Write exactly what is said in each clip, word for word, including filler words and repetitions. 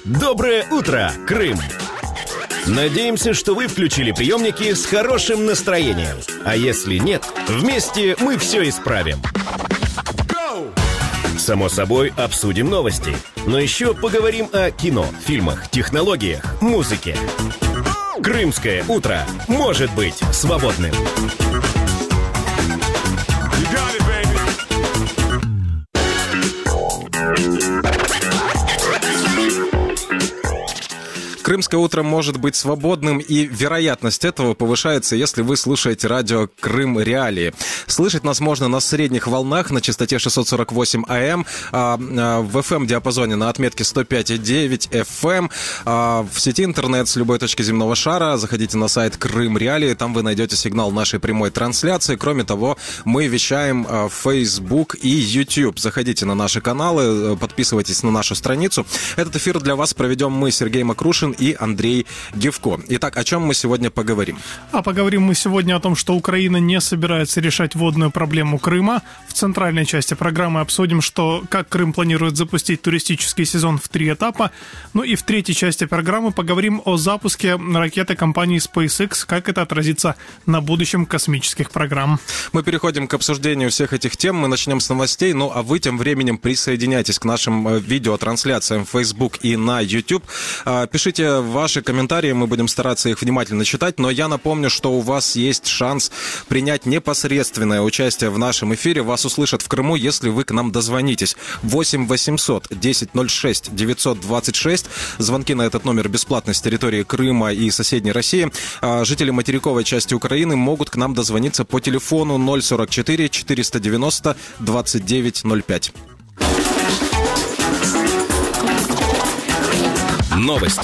Доброе утро, Крым! Надеемся, что вы включили приемники с хорошим настроением. А если нет, вместе мы все исправим. Само собой, обсудим новости. Но еще поговорим о кино, фильмах, технологиях, музыке. Крымское утро может быть свободным. Крымское утро может быть свободным, и вероятность этого повышается, если вы слушаете радио «Крым Реалии». Слышать нас можно на средних волнах на частоте шестьсот сорок восемь АМ, в эф эм-диапазоне на отметке сто пять и девять эф эм, в сети интернет с любой точки земного шара. Заходите на сайт «Крым Реалии», там вы найдете сигнал нашей прямой трансляции. Кроме того, мы вещаем в Facebook и YouTube. Заходите на наши каналы, подписывайтесь на нашу страницу. Этот эфир для вас проведем мы, Сергей Макрушин и Андрей Гевко. Итак, о чем мы сегодня поговорим? А поговорим мы сегодня о том, что Украина не собирается решать водную проблему Крыма. В центральной части программы обсудим, что как Крым планирует запустить туристический сезон в три этапа. Ну и в третьей части программы поговорим о запуске ракеты компании SpaceX, как это отразится на будущем космических программ. Мы переходим к обсуждению всех этих тем. Мы начнем с новостей, ну а вы тем временем присоединяйтесь к нашим видеотрансляциям в Facebook и на YouTube. Пишите ваши комментарии, мы будем стараться их внимательно читать, но я напомню, что у вас есть шанс принять непосредственное участие в нашем эфире. Вас услышат в Крыму, если вы к нам дозвонитесь. восемь восемьсот десять ноль шесть девятьсот двадцать шесть. Звонки на этот номер бесплатны с территории Крыма и соседней России. Жители материковой части Украины могут к нам дозвониться по телефону ноль сорок четыре четыреста девяносто двадцать девять ноль пять. Новости.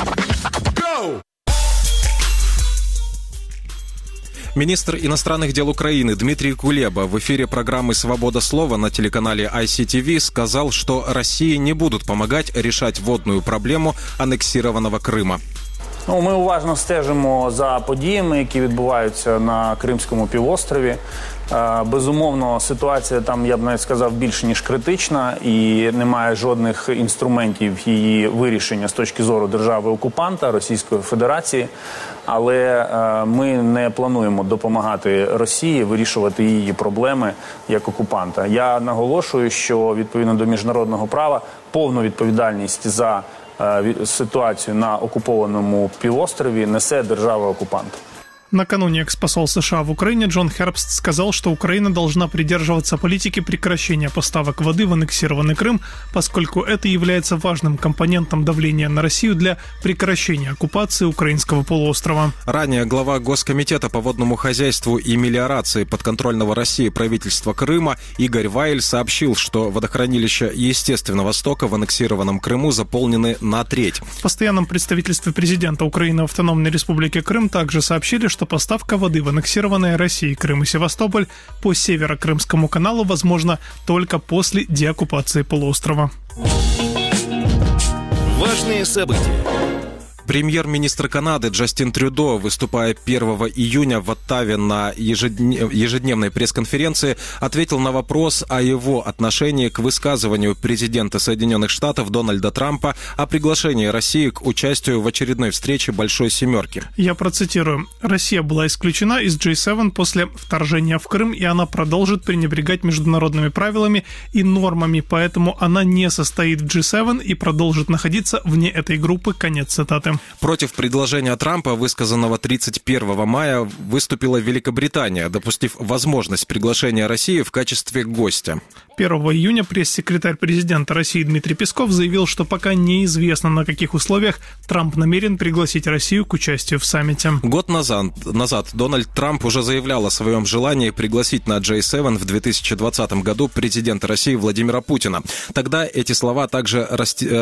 Министр иностранных дел Украины Дмитрий Кулеба в эфире программы «Свобода слова» на телеканале ай си ти ви сказал, что России не будут помогать решать водную проблему аннексированного Крыма. Ну, ми уважно стежимо за подіями, які відбуваються на Кримському півострові. Безумовно, ситуація там, я б навіть сказав, більш ніж критична і немає жодних інструментів її вирішення з точки зору держави-окупанта Російської Федерації. Але ми не плануємо допомагати Росії вирішувати її проблеми як окупанта. Я наголошую, що відповідно до міжнародного права повну відповідальність за ситуацию на оккупованном півострове несе держава-оккупант. Накануне экс-посол США в Украине Джон Хербст сказал, что Украина должна придерживаться политики прекращения поставок воды в аннексированный Крым, поскольку это является важным компонентом давления на Россию для прекращения оккупации украинского полуострова. Ранее глава Госкомитета по водному хозяйству и мелиорации подконтрольного России правительства Крыма Игорь Вайль сообщил, что водохранилища естественного стока в аннексированном Крыму заполнены на треть. В постоянном представительстве президента Украины в Автономной Республике Крым также сообщили, что что поставка воды в аннексированные Россией Крым и Севастополь по Северо-Крымскому каналу возможна только после деоккупации полуострова. Важные события. Премьер-министр Канады Джастин Трюдо, выступая первого июня в Оттаве на ежедневной пресс-конференции, ответил на вопрос о его отношении к высказыванию президента Соединенных Штатов Дональда Трампа о приглашении России к участию в очередной встрече Большой Семерки. Я процитирую. «Россия была исключена из джи семь после вторжения в Крым, и она продолжит пренебрегать международными правилами и нормами, поэтому она не состоит в джи семь и продолжит находиться вне этой группы». Конец цитаты. Против предложения Трампа, высказанного тридцать первого мая, выступила Великобритания, допустив возможность приглашения России в качестве гостя. первого июня пресс-секретарь президента России Дмитрий Песков заявил, что пока неизвестно, на каких условиях Трамп намерен пригласить Россию к участию в саммите. Год назад, назад Дональд Трамп уже заявлял о своем желании пригласить на джи семь в две тысячи двадцатом году президента России Владимира Путина. Тогда эти слова также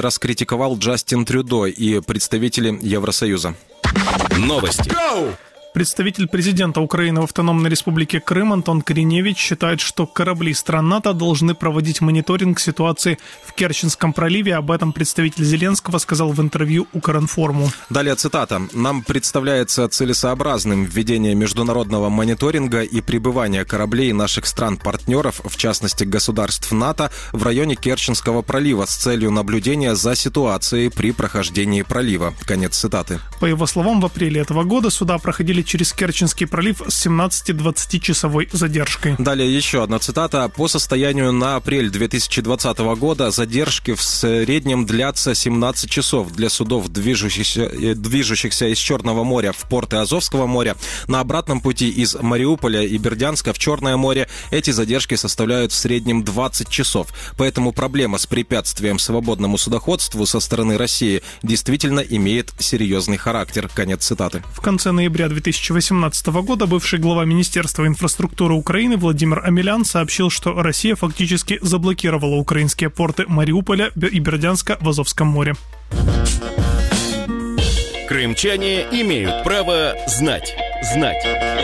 раскритиковал Джастин Трюдо и представители Евросоюза. Новости. Представитель президента Украины в Автономной Республике Крым Антон Кореневич считает, что корабли стран НАТО должны проводить мониторинг ситуации в Керченском проливе. Об этом представитель Зеленского сказал в интервью Укринформу. Далее цитата. «Нам представляется целесообразным введение международного мониторинга и пребывание кораблей наших стран-партнеров, в частности государств НАТО, в районе Керченского пролива с целью наблюдения за ситуацией при прохождении пролива». Конец цитаты. По его словам, в апреле этого года суда проходили через Керченский пролив с семнадцати-двадцатичасовой задержкой. Далее еще одна цитата. «По состоянию на апрель две тысячи двадцатого года задержки в среднем длятся семнадцать часов для судов, движущихся, движущихся из Черного моря в порты Азовского моря. На обратном пути из Мариуполя и Бердянска в Черное море эти задержки составляют в среднем двадцать часов. Поэтому проблема с препятствием свободному судоходству со стороны России действительно имеет серьезный характер». Конец цитаты. В конце ноября две тысячи восемнадцатого года бывший глава Министерства инфраструктуры Украины Владимир Амелян сообщил, что Россия фактически заблокировала украинские порты Мариуполя и Бердянска в Азовском море. Крымчане имеют право знать. Знать.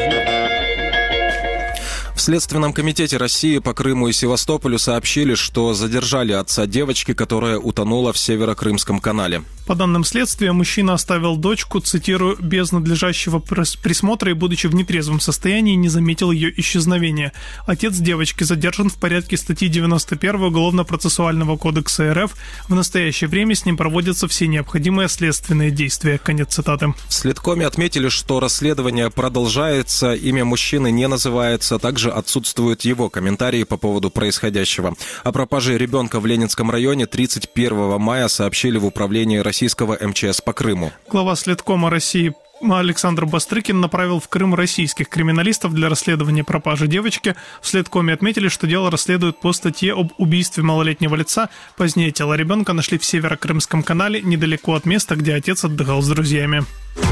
В Следственном комитете России по Крыму и Севастополю сообщили, что задержали отца девочки, которая утонула в Северокрымском канале. По данным следствия, мужчина оставил дочку, цитирую, без надлежащего присмотра и, будучи в нетрезвом состоянии, не заметил ее исчезновения. Отец девочки задержан в порядке статьи девяносто первой Уголовно-процессуального кодекса РФ. В настоящее время с ним проводятся все необходимые следственные действия. Конец цитаты. В следкоме отметили, что расследование продолжается, имя мужчины не называется, также отсутствуют его комментарии по поводу происходящего. О пропаже ребенка в Ленинском районе тридцать первого мая сообщили в управлении российского эм че эс по Крыму. Глава следкома России Александр Бастрыкин направил в Крым российских криминалистов для расследования пропажи девочки. В следкоме отметили, что дело расследуют по статье об убийстве малолетнего лица. Позднее тело ребенка нашли в Северокрымском канале, недалеко от места, где отец отдыхал с друзьями.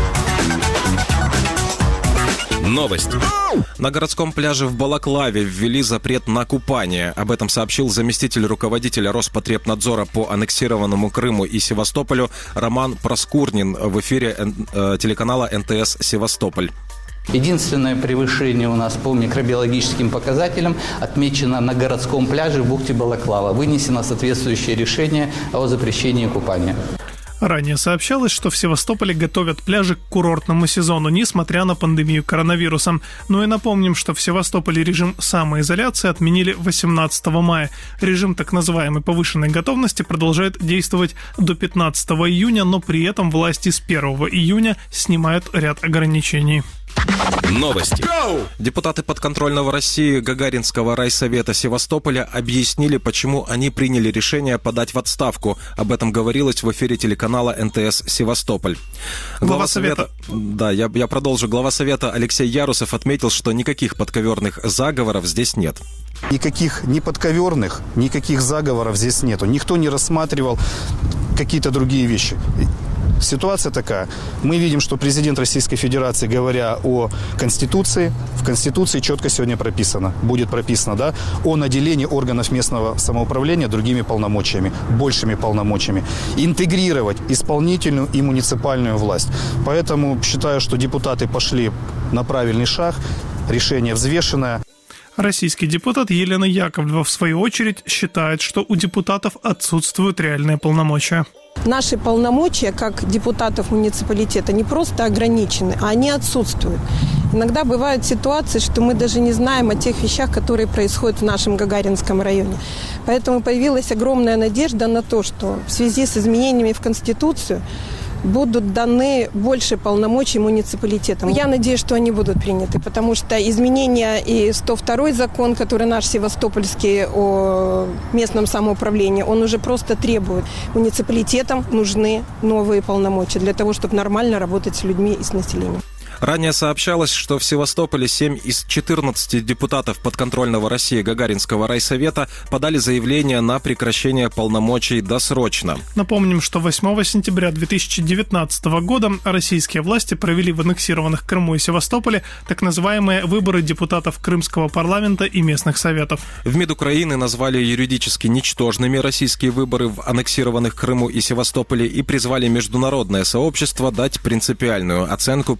Новости. На городском пляже в Балаклаве ввели запрет на купание. Об этом сообщил заместитель руководителя Роспотребнадзора по аннексированному Крыму и Севастополю Роман Проскурнин в эфире э, телеканала эн тэ эс «Севастополь». Единственное превышение у нас по микробиологическим показателям отмечено на городском пляже в бухте Балаклава. Вынесено соответствующее решение о запрещении купания. Ранее сообщалось, что в Севастополе готовят пляжи к курортному сезону, несмотря на пандемию коронавируса. Ну и напомним, что в Севастополе режим самоизоляции отменили восемнадцатого мая. Режим так называемой повышенной готовности продолжает действовать до пятнадцатого июня, но при этом власти с первого июня снимают ряд ограничений. Новости. Депутаты подконтрольного России Гагаринского райсовета Севастополя объяснили, почему они приняли решение подать в отставку. Об этом говорилось в эфире телеканала эн тэ эс «Севастополь». Глава, Глава совета... совета... Да, я, я продолжу. Глава совета Алексей Ярусов отметил, что никаких подковерных заговоров здесь нет. Никаких ни подковерных, никаких заговоров здесь нету. Никто не рассматривал какие-то другие вещи. Ситуация такая. Мы видим, что президент Российской Федерации, говоря о Конституции, в Конституции четко сегодня прописано, будет прописано, да, о наделении органов местного самоуправления другими полномочиями, большими полномочиями. Интегрировать исполнительную и муниципальную власть. Поэтому считаю, что депутаты пошли на правильный шаг, решение взвешенное. Российский депутат Елена Яковлева, в свою очередь, считает, что у депутатов отсутствуют реальные полномочия. Наши полномочия, как депутатов муниципалитета, не просто ограничены, а они отсутствуют. Иногда бывают ситуации, что мы даже не знаем о тех вещах, которые происходят в нашем Гагаринском районе. Поэтому появилась огромная надежда на то, что в связи с изменениями в Конституцию будут даны больше полномочий муниципалитетам. Я надеюсь, что они будут приняты, потому что изменения и сто второй закон, который наш севастопольский о местном самоуправлении, он уже просто требует. Муниципалитетам нужны новые полномочия для того, чтобы нормально работать с людьми и с населением. Ранее сообщалось, что в Севастополе семь из четырнадцати депутатов подконтрольного России Гагаринского райсовета подали заявление на прекращение полномочий досрочно. Напомним, что восьмого сентября две тысячи девятнадцатого года российские власти провели в аннексированных Крыму и Севастополе так называемые выборы депутатов Крымского парламента и местных советов. В МИД Украины назвали юридически ничтожными российские выборы в аннексированных Крыму и Севастополе и призвали международное сообщество дать принципиальную оценку проведению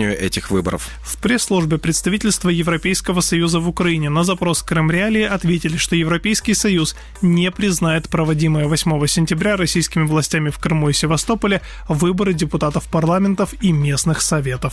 проведению этих выборов. В пресс-службе представительства Европейского Союза в Украине на запрос Крымреалии ответили, что Европейский Союз не признает проводимые восьмого сентября российскими властями в Крыму и Севастополе выборы депутатов парламентов и местных советов.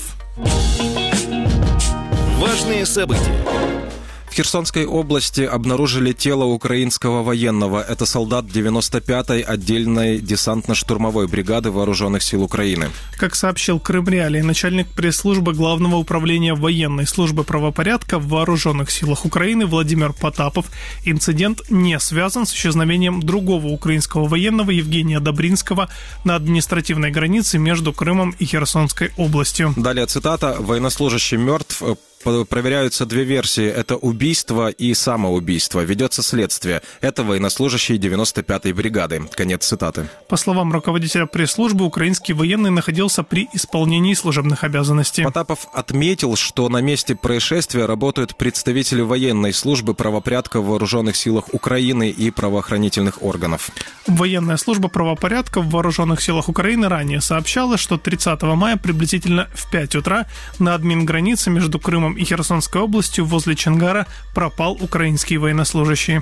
Важные события. В Херсонской области обнаружили тело украинского военного. Это солдат девяносто пятой отдельной десантно-штурмовой бригады Вооруженных сил Украины. Как сообщил Крымреалии, начальник пресс-службы Главного управления военной службы правопорядка в Вооруженных силах Украины Владимир Потапов, инцидент не связан с исчезновением другого украинского военного Евгения Добринского на административной границе между Крымом и Херсонской областью. Далее цитата. «Военнослужащий мертв. Проверяются две версии. Это убийство и самоубийство. Ведется следствие. Это военнослужащий девяносто пятой бригады». Конец цитаты. По словам руководителя пресс-службы, украинский военный находился при исполнении служебных обязанностей. Потапов отметил, что на месте происшествия работают представители военной службы правопорядка в Вооруженных силах Украины и правоохранительных органов. Военная служба правопорядка в Вооруженных силах Украины ранее сообщала, что тридцатого мая приблизительно в пять утра на админгранице между Крымом и Херсонской областью возле Чонгара пропал украинский военнослужащий.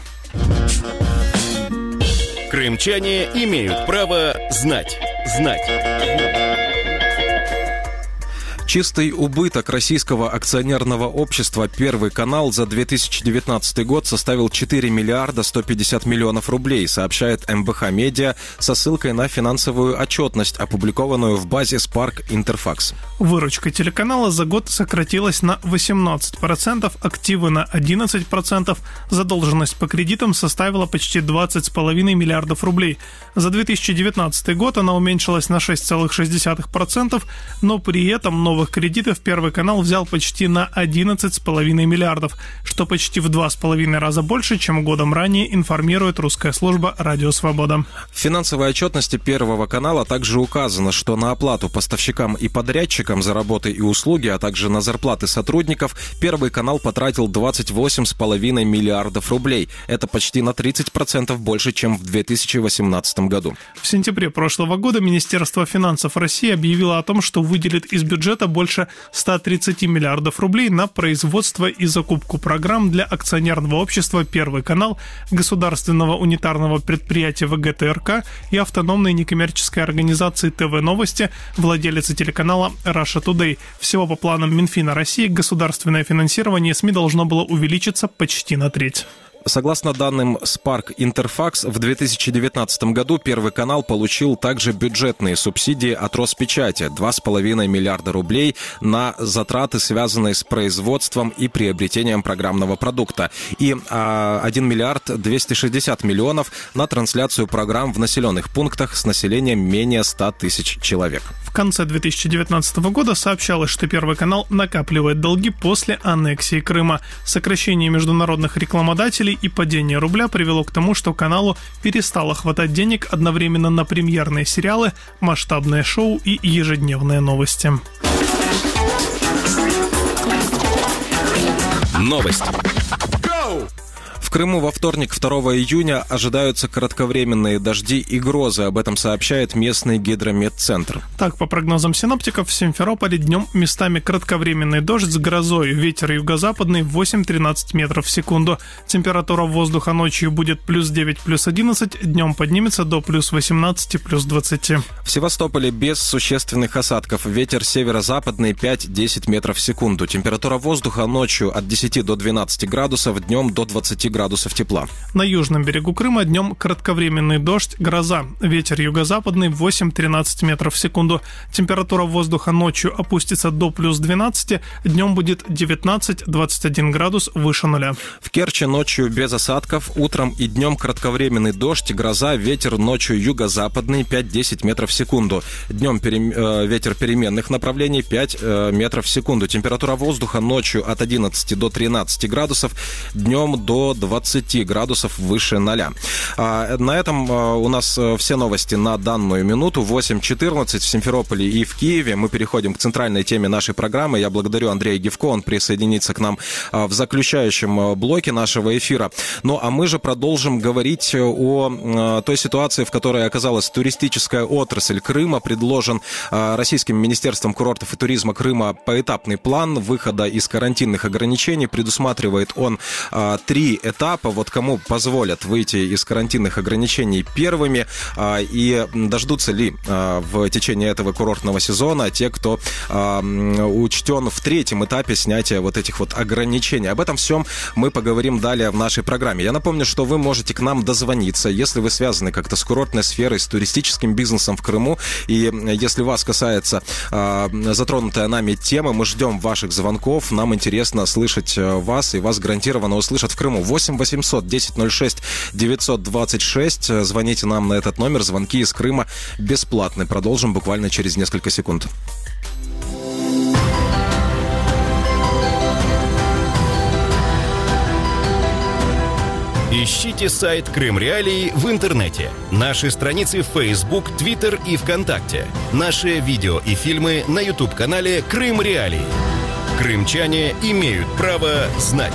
Крымчане имеют право знать. Знать. Чистый убыток российского акционерного общества «Первый канал» за две тысячи девятнадцатый год составил четыре миллиарда сто пятьдесят миллионов рублей, сообщает эм бэ ха Медиа со ссылкой на финансовую отчетность, опубликованную в базе Spark Interfax. Выручка телеканала за год сократилась на восемнадцать процентов, активы на одиннадцать процентов, задолженность по кредитам составила почти двадцать целых пять десятых миллиардов рублей. За две тысячи девятнадцатый год она уменьшилась на шесть целых шесть десятых процента, но при этом новых кредитов Первый канал взял почти на одиннадцать целых пять десятых миллиардов, что почти в два с половиной раза больше, чем годом ранее, информирует русская служба «Радио Свобода». В финансовой отчетности Первого канала также указано, что на оплату поставщикам и подрядчикам за работы и услуги, а также на зарплаты сотрудников Первый канал потратил двадцать восемь целых пять десятых миллиардов рублей. Это почти на тридцать процентов больше, чем в две тысячи восемнадцатом году. В сентябре прошлого года Министерство финансов России объявило о том, что выделит из бюджета больше ста тридцати миллиардов рублей на производство и закупку программ для акционерного общества «Первый канал», государственного унитарного предприятия вэ гэ тэ эр ка и автономной некоммерческой организации тэ вэ Новости, владелицы телеканала Russia Today. Всего по планам Минфина России государственное финансирование СМИ должно было увеличиться почти на треть. Согласно данным Spark Interfax, в две тысячи девятнадцатом году Первый канал получил также бюджетные субсидии от Роспечати – два с половиной миллиарда рублей на затраты, связанные с производством и приобретением программного продукта, и а, один миллиард двести шестьдесят миллионов на трансляцию программ в населенных пунктах с населением менее ста тысяч человек. В конце две тысячи девятнадцатого года сообщалось, что Первый канал накапливает долги после аннексии Крыма. Сокращение международных рекламодателей и падение рубля привело к тому, что каналу перестало хватать денег одновременно на премьерные сериалы, масштабные шоу и ежедневные новости. Новости. В Крыму во вторник, второго июня, ожидаются кратковременные дожди и грозы. Об этом сообщает местный гидрометцентр. Так, по прогнозам синоптиков, в Симферополе днем местами кратковременный дождь с грозой. Ветер юго-западный восемь-тринадцать метров в секунду. Температура воздуха ночью будет плюс девять, плюс одиннадцать, днем поднимется до плюс восемнадцати, плюс двадцати. В Севастополе без существенных осадков. Ветер северо-западный пять-десять метров в секунду. Температура воздуха ночью от десяти до двенадцати градусов, днем до двадцати градусов. градусов тепла. На южном берегу Крыма днем кратковременный дождь, гроза. Ветер юго-западный восемь-тринадцать метров в секунду. Температура воздуха ночью опустится до плюс двенадцати, днем будет девятнадцать-двадцать один градус выше нуля. В Керчи ночью без осадков, утром и днем кратковременный дождь, гроза, ветер ночью юго-западный пять-десять метров в секунду. Днем перем... э, ветер переменных направлений пять э, метров в секунду. Температура воздуха ночью от одиннадцати до тринадцати градусов, днем до двадцати двадцать градусов выше ноля. На этом у нас все новости на данную минуту. восемь четырнадцать в Симферополе и в Киеве. Мы переходим к центральной теме нашей программы. Я благодарю Андрея Гевко, он присоединится к нам в заключающем блоке нашего эфира. Ну а мы же продолжим говорить о той ситуации, в которой оказалась туристическая отрасль Крыма. Предложен Российским министерством курортов и туризма Крыма поэтапный план выхода из карантинных ограничений. Предусматривает он три этапа. Вот кому позволят выйти из карантинных ограничений первыми и дождутся ли в течение этого курортного сезона те, кто учтен в третьем этапе снятия вот этих вот ограничений. Об этом всем мы поговорим далее в нашей программе. Я напомню, что вы можете к нам дозвониться, если вы связаны как-то с курортной сферой, с туристическим бизнесом в Крыму, и если вас касается затронутая нами тема, мы ждем ваших звонков, нам интересно слышать вас, и вас гарантированно услышат в Крыму. восемь восемьсот десять ноль шесть девятьсот двадцать шесть. Звоните нам на этот номер. Звонки из Крыма бесплатны. Продолжим буквально через несколько секунд. Ищите сайт Крым Реалии в интернете, наши страницы в Facebook, Twitter и ВКонтакте, наши видео и фильмы на YouTube-канале Крым Реалии. Крымчане имеют право знать.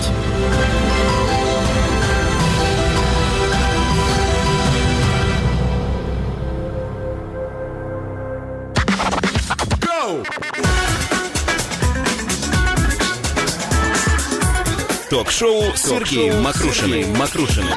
Ток-шоу с Сергеем Макрушиным. Макрушиным.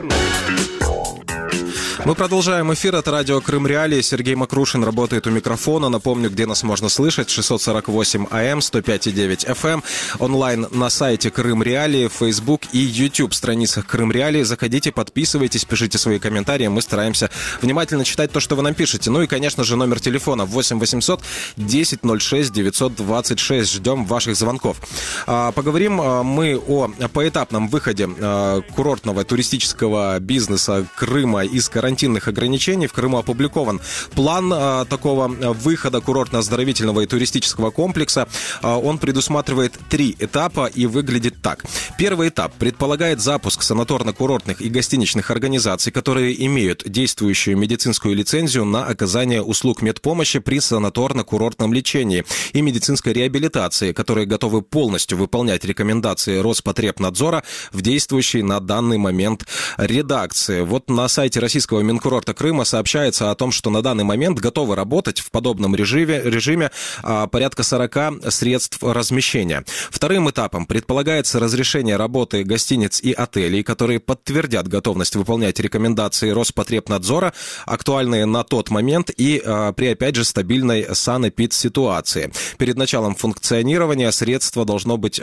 Мы продолжаем эфир. Это радио Крым Реалии. Сергей Макрушин работает у микрофона. Напомню, где нас можно слышать. шестьсот сорок восемь АМ, сто пять и девять эф эм. Онлайн на сайте Крым Реалии, Facebook и YouTube страницах Крым Реалии. Заходите, подписывайтесь, пишите свои комментарии. Мы стараемся внимательно читать то, что вы нам пишете. Ну и, конечно же, номер телефона восемь восемьсот десять ноль шесть девятьсот двадцать шесть. Ждем ваших звонков. Поговорим мы о поэтапном выходе курортного туристического бизнеса Крыма из карантина. Ограничений. В Крыму опубликован план а, такого выхода курортно-оздоровительного и туристического комплекса. А, он предусматривает три этапа и выглядит так. Первый этап предполагает запуск санаторно-курортных и гостиничных организаций, которые имеют действующую медицинскую лицензию на оказание услуг медпомощи при санаторно-курортном лечении и медицинской реабилитации, которые готовы полностью выполнять рекомендации Роспотребнадзора в действующей на данный момент редакции. Вот на сайте российского Минкурорта Крыма сообщается о том, что на данный момент готовы работать в подобном режиме, режиме а, порядка сорок средств размещения. Вторым этапом предполагается разрешение работы гостиниц и отелей, которые подтвердят готовность выполнять рекомендации Роспотребнадзора, актуальные на тот момент и а, при, опять же, стабильной санэпидситуации. Перед началом функционирования средства должно быть,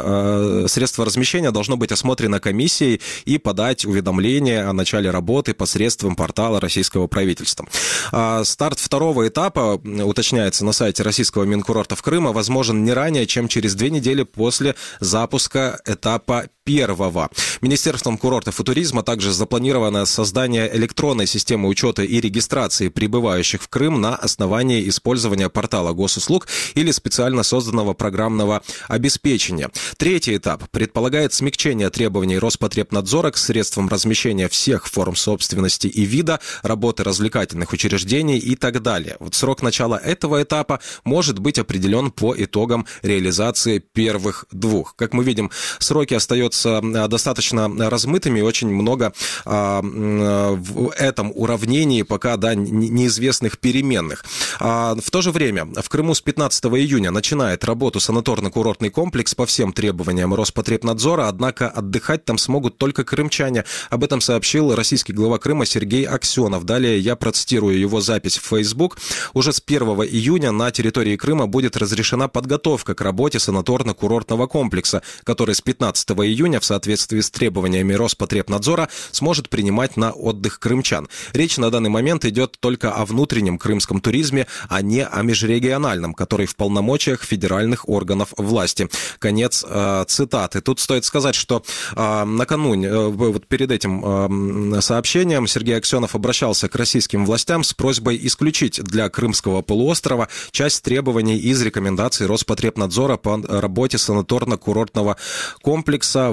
а, а, средства размещения должно быть осмотрено комиссией и подать уведомление о начале работы посредством портала российского правительства. Старт второго этапа, уточняется на сайте российского Минкурортов Крыма, возможен не ранее, чем через две недели после запуска этапа первого. Министерством курортов и туризма также запланировано создание электронной системы учета и регистрации прибывающих в Крым на основании использования портала госуслуг или специально созданного программного обеспечения. Третий этап предполагает смягчение требований Роспотребнадзора к средствам размещения всех форм собственности и вида, работы развлекательных учреждений и так далее. Вот срок начала этого этапа может быть определен по итогам реализации первых двух. Как мы видим, сроки остаются достаточно размытыми, очень много а, в этом уравнении пока да, неизвестных переменных. А, в то же время в Крыму с пятнадцатого июня начинает работу санаторно-курортный комплекс по всем требованиям Роспотребнадзора, однако отдыхать там смогут только крымчане. Об этом сообщил российский глава Крыма Сергей Аксенов. Далее я процитирую его запись в Facebook. Уже с первого июня на территории Крыма будет разрешена подготовка к работе санаторно-курортного комплекса, который с пятнадцатого июня в соответствии с требованиями Роспотребнадзора сможет принимать на отдых крымчан. Речь на данный момент идет только о внутреннем крымском туризме, а не о межрегиональном, который в полномочиях федеральных органов власти. Конец э, цитаты. Тут стоит сказать, что э, накануне, э, вот перед этим э, сообщением Сергей Аксенов обращался к российским властям с просьбой исключить для Крымского полуострова часть требований из рекомендаций Роспотребнадзора по работе санаторно-курортного комплекса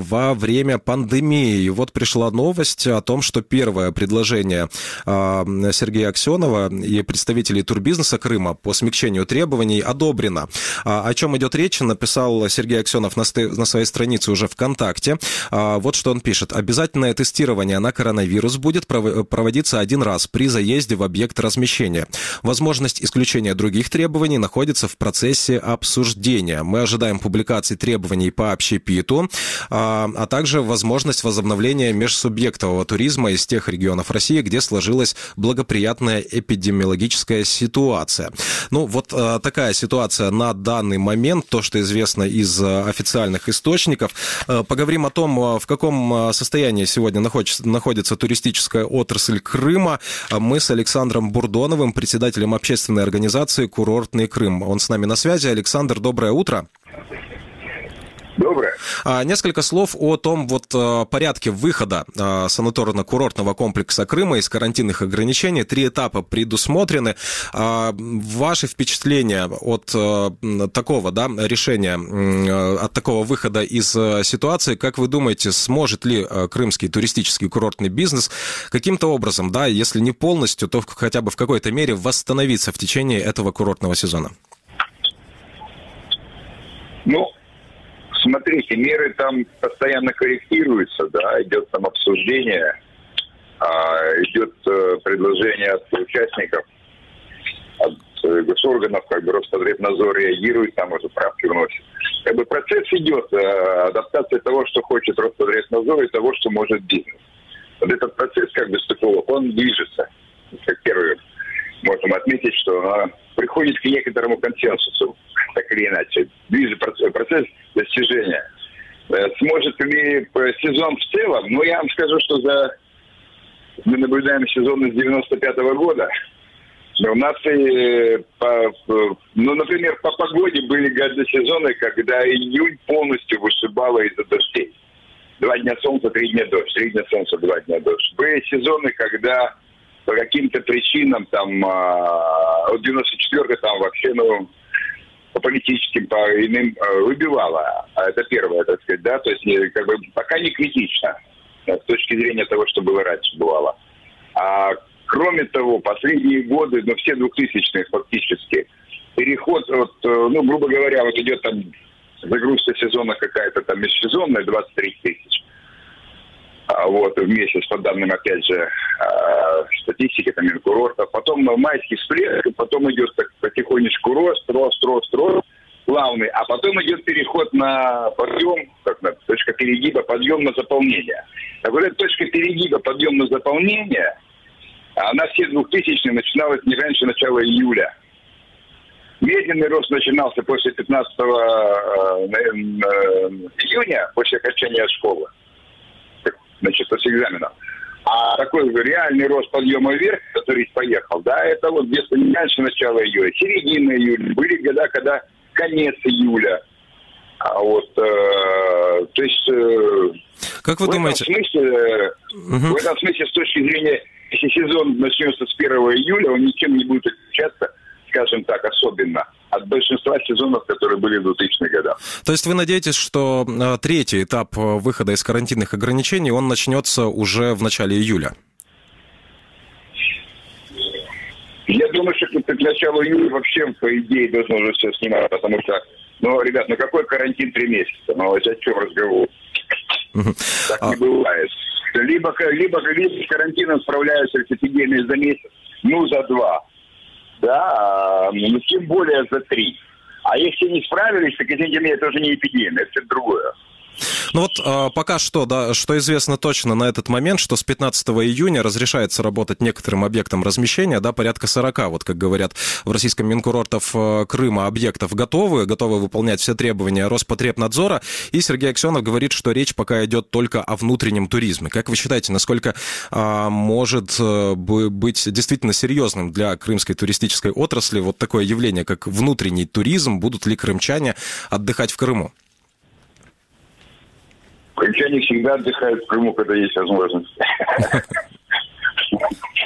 во время пандемии. И вот пришла новость о том, что первое предложение Сергея Аксенова и представителей турбизнеса Крыма по смягчению требований одобрено. О чем идет речь, написал Сергей Аксенов на своей странице уже ВКонтакте. Вот что он пишет. Обязательное тестирование на коронавирус будет проводиться один раз при заезде в объект размещения. Возможность исключения других требований находится в процессе обсуждения. Мы ожидаем публикации требований по общепиту, а, а также возможность возобновления межсубъектового туризма из тех регионов России, где сложилась благоприятная эпидемиологическая ситуация. Ну, вот а, такая ситуация на данный момент, то, что известно из а, официальных источников. А, поговорим о том, а, в каком состоянии сегодня находится, находится туристическая отрасль Крыма. А мы с Александром Бурдоновым, председателем общественной организации «Курортный Крым». Он с нами на связи. Александр, доброе утро. Доброе. А, несколько слов о том вот а, порядке выхода а, санаторно-курортного комплекса Крыма из карантинных ограничений. Три этапа предусмотрены. А, ваши впечатления от а, такого, да, решения, а, от такого выхода из а, ситуации, как вы думаете, сможет ли а, крымский туристический курортный бизнес каким-то образом, да, если не полностью, то хотя бы в какой-то мере восстановиться в течение этого курортного сезона? Ну, смотрите, меры там постоянно корректируются, да, идет там обсуждение, а, идет э, предложение от участников, от э, госорганов, как бы Роспотребнадзор реагирует, там уже правки вносит. Как бы процесс идет, э, адаптация того, что хочет Роспотребнадзор, и того, что может бизнес. Вот этот процесс, как бы стыковок, он движется. Как первый можем отметить, что она приходит к некоторому консенсусу, так или иначе. Движет процесс, процесс достижения. Сможет ли сезон в целом? Ну, я вам скажу, что за мы наблюдаем сезон с девяносто пятого года. У нас, и по, ну, например, по погоде были годы сезоны, когда июнь полностью вышибало из-за дождей. Два дня солнца, три дня дождь. Три дня солнца, два дня дождь. Были сезоны, когда по каким-то причинам, там, от девяносто четвёртого там вообще, ну, по политическим, по иным выбивало. А это первое, так сказать, да, то есть как бы пока не критично с точки зрения того, что было раньше, бывало. А кроме того, последние годы, ну, все двухтысячные фактически, переход от, ну, грубо говоря, вот идет там загрузка сезона какая-то там межсезонная, двадцать три тысячи. Вот, в месяц, по данным, опять же, статистики, там, Минкурорта. Потом майский всплеск, потом идет потихонечку рост, рост, рост, рост, плавный. А потом идет переход на подъем, как на точка перегиба, подъем на заполнение. Так вот, эта точка перегиба, подъем на заполнение, она все двухтысячные начиналась не раньше начала июля. Медленный рост начинался после пятнадцатого июня, после окончания школы. Значит, после экзамена. А такой реальный рост подъема вверх, который поехал, да, это вот где-то не раньше начала июля, середина июля. Были года, когда конец июля. А вот, э, то есть... Э, как вы в думаете? Этом смысле, угу. В этом смысле, с точки зрения, если сезон начнется с первого июля, он ничем не будет отличаться, скажем так, особенно от большинства сезонов, которые были в двухтысячных годах. То есть вы надеетесь, что э, третий этап выхода из карантинных ограничений, он начнется уже в начале июля? Я думаю, что к началу июля вообще, по идее, должно уже все снимать, потому что, ну, ребят, ну какой карантин три месяца? Ну, о чем разговор? Uh-huh. Так а... не бывает. Либо, либо, либо с карантином справляются с эпидемией за месяц, ну, за два. Да, ну, тем более за три. А если не справились, так, извините меня, это уже не эпидемия, это другое. Ну вот э, пока что, да, что известно точно на этот момент, что с пятнадцатого июня разрешается работать некоторым объектам размещения, да, порядка сорока, вот как говорят в российском Минкурортов э, Крыма, объектов готовы, готовы выполнять все требования Роспотребнадзора, и Сергей Аксенов говорит, что речь пока идет только о внутреннем туризме. Как вы считаете, насколько э, может э, быть действительно серьезным для крымской туристической отрасли вот такое явление, как внутренний туризм? Будут ли крымчане отдыхать в Крыму? Крымчане всегда отдыхают в Крыму, когда есть возможность.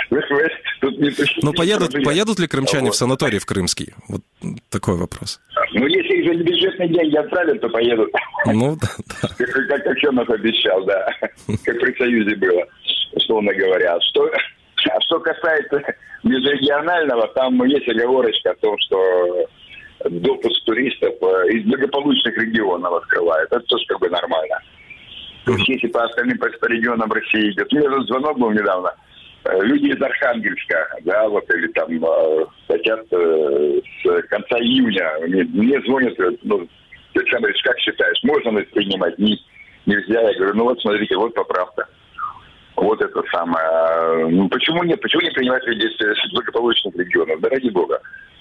Ну, поедут, поедут ли крымчане в санаторий в Крымский? Вот такой вопрос. Ну, если их за бюджетные деньги отправят, то поедут. Ну, да, да. Как, как Аксенов обещал, да. Как при Союзе было, условно говоря. Что, а что касается межрегионального, там есть оговорочка о том, что допуск туристов из благополучных регионов открывают. Это тоже как бы нормально. То есть, если по остальным по регионам России идет. У меня тут звонок был недавно. Люди из Архангельска, да, вот, или там хотят э, с конца июня. Мне, мне звонят, ну, Александр Ильич, как считаешь, можно ли принимать? Не, нельзя. Я говорю, ну вот смотрите, вот поправка. Вот это самое. Ну, почему нет? Почему не принимать людей из благополучных регионов? Да ради бога.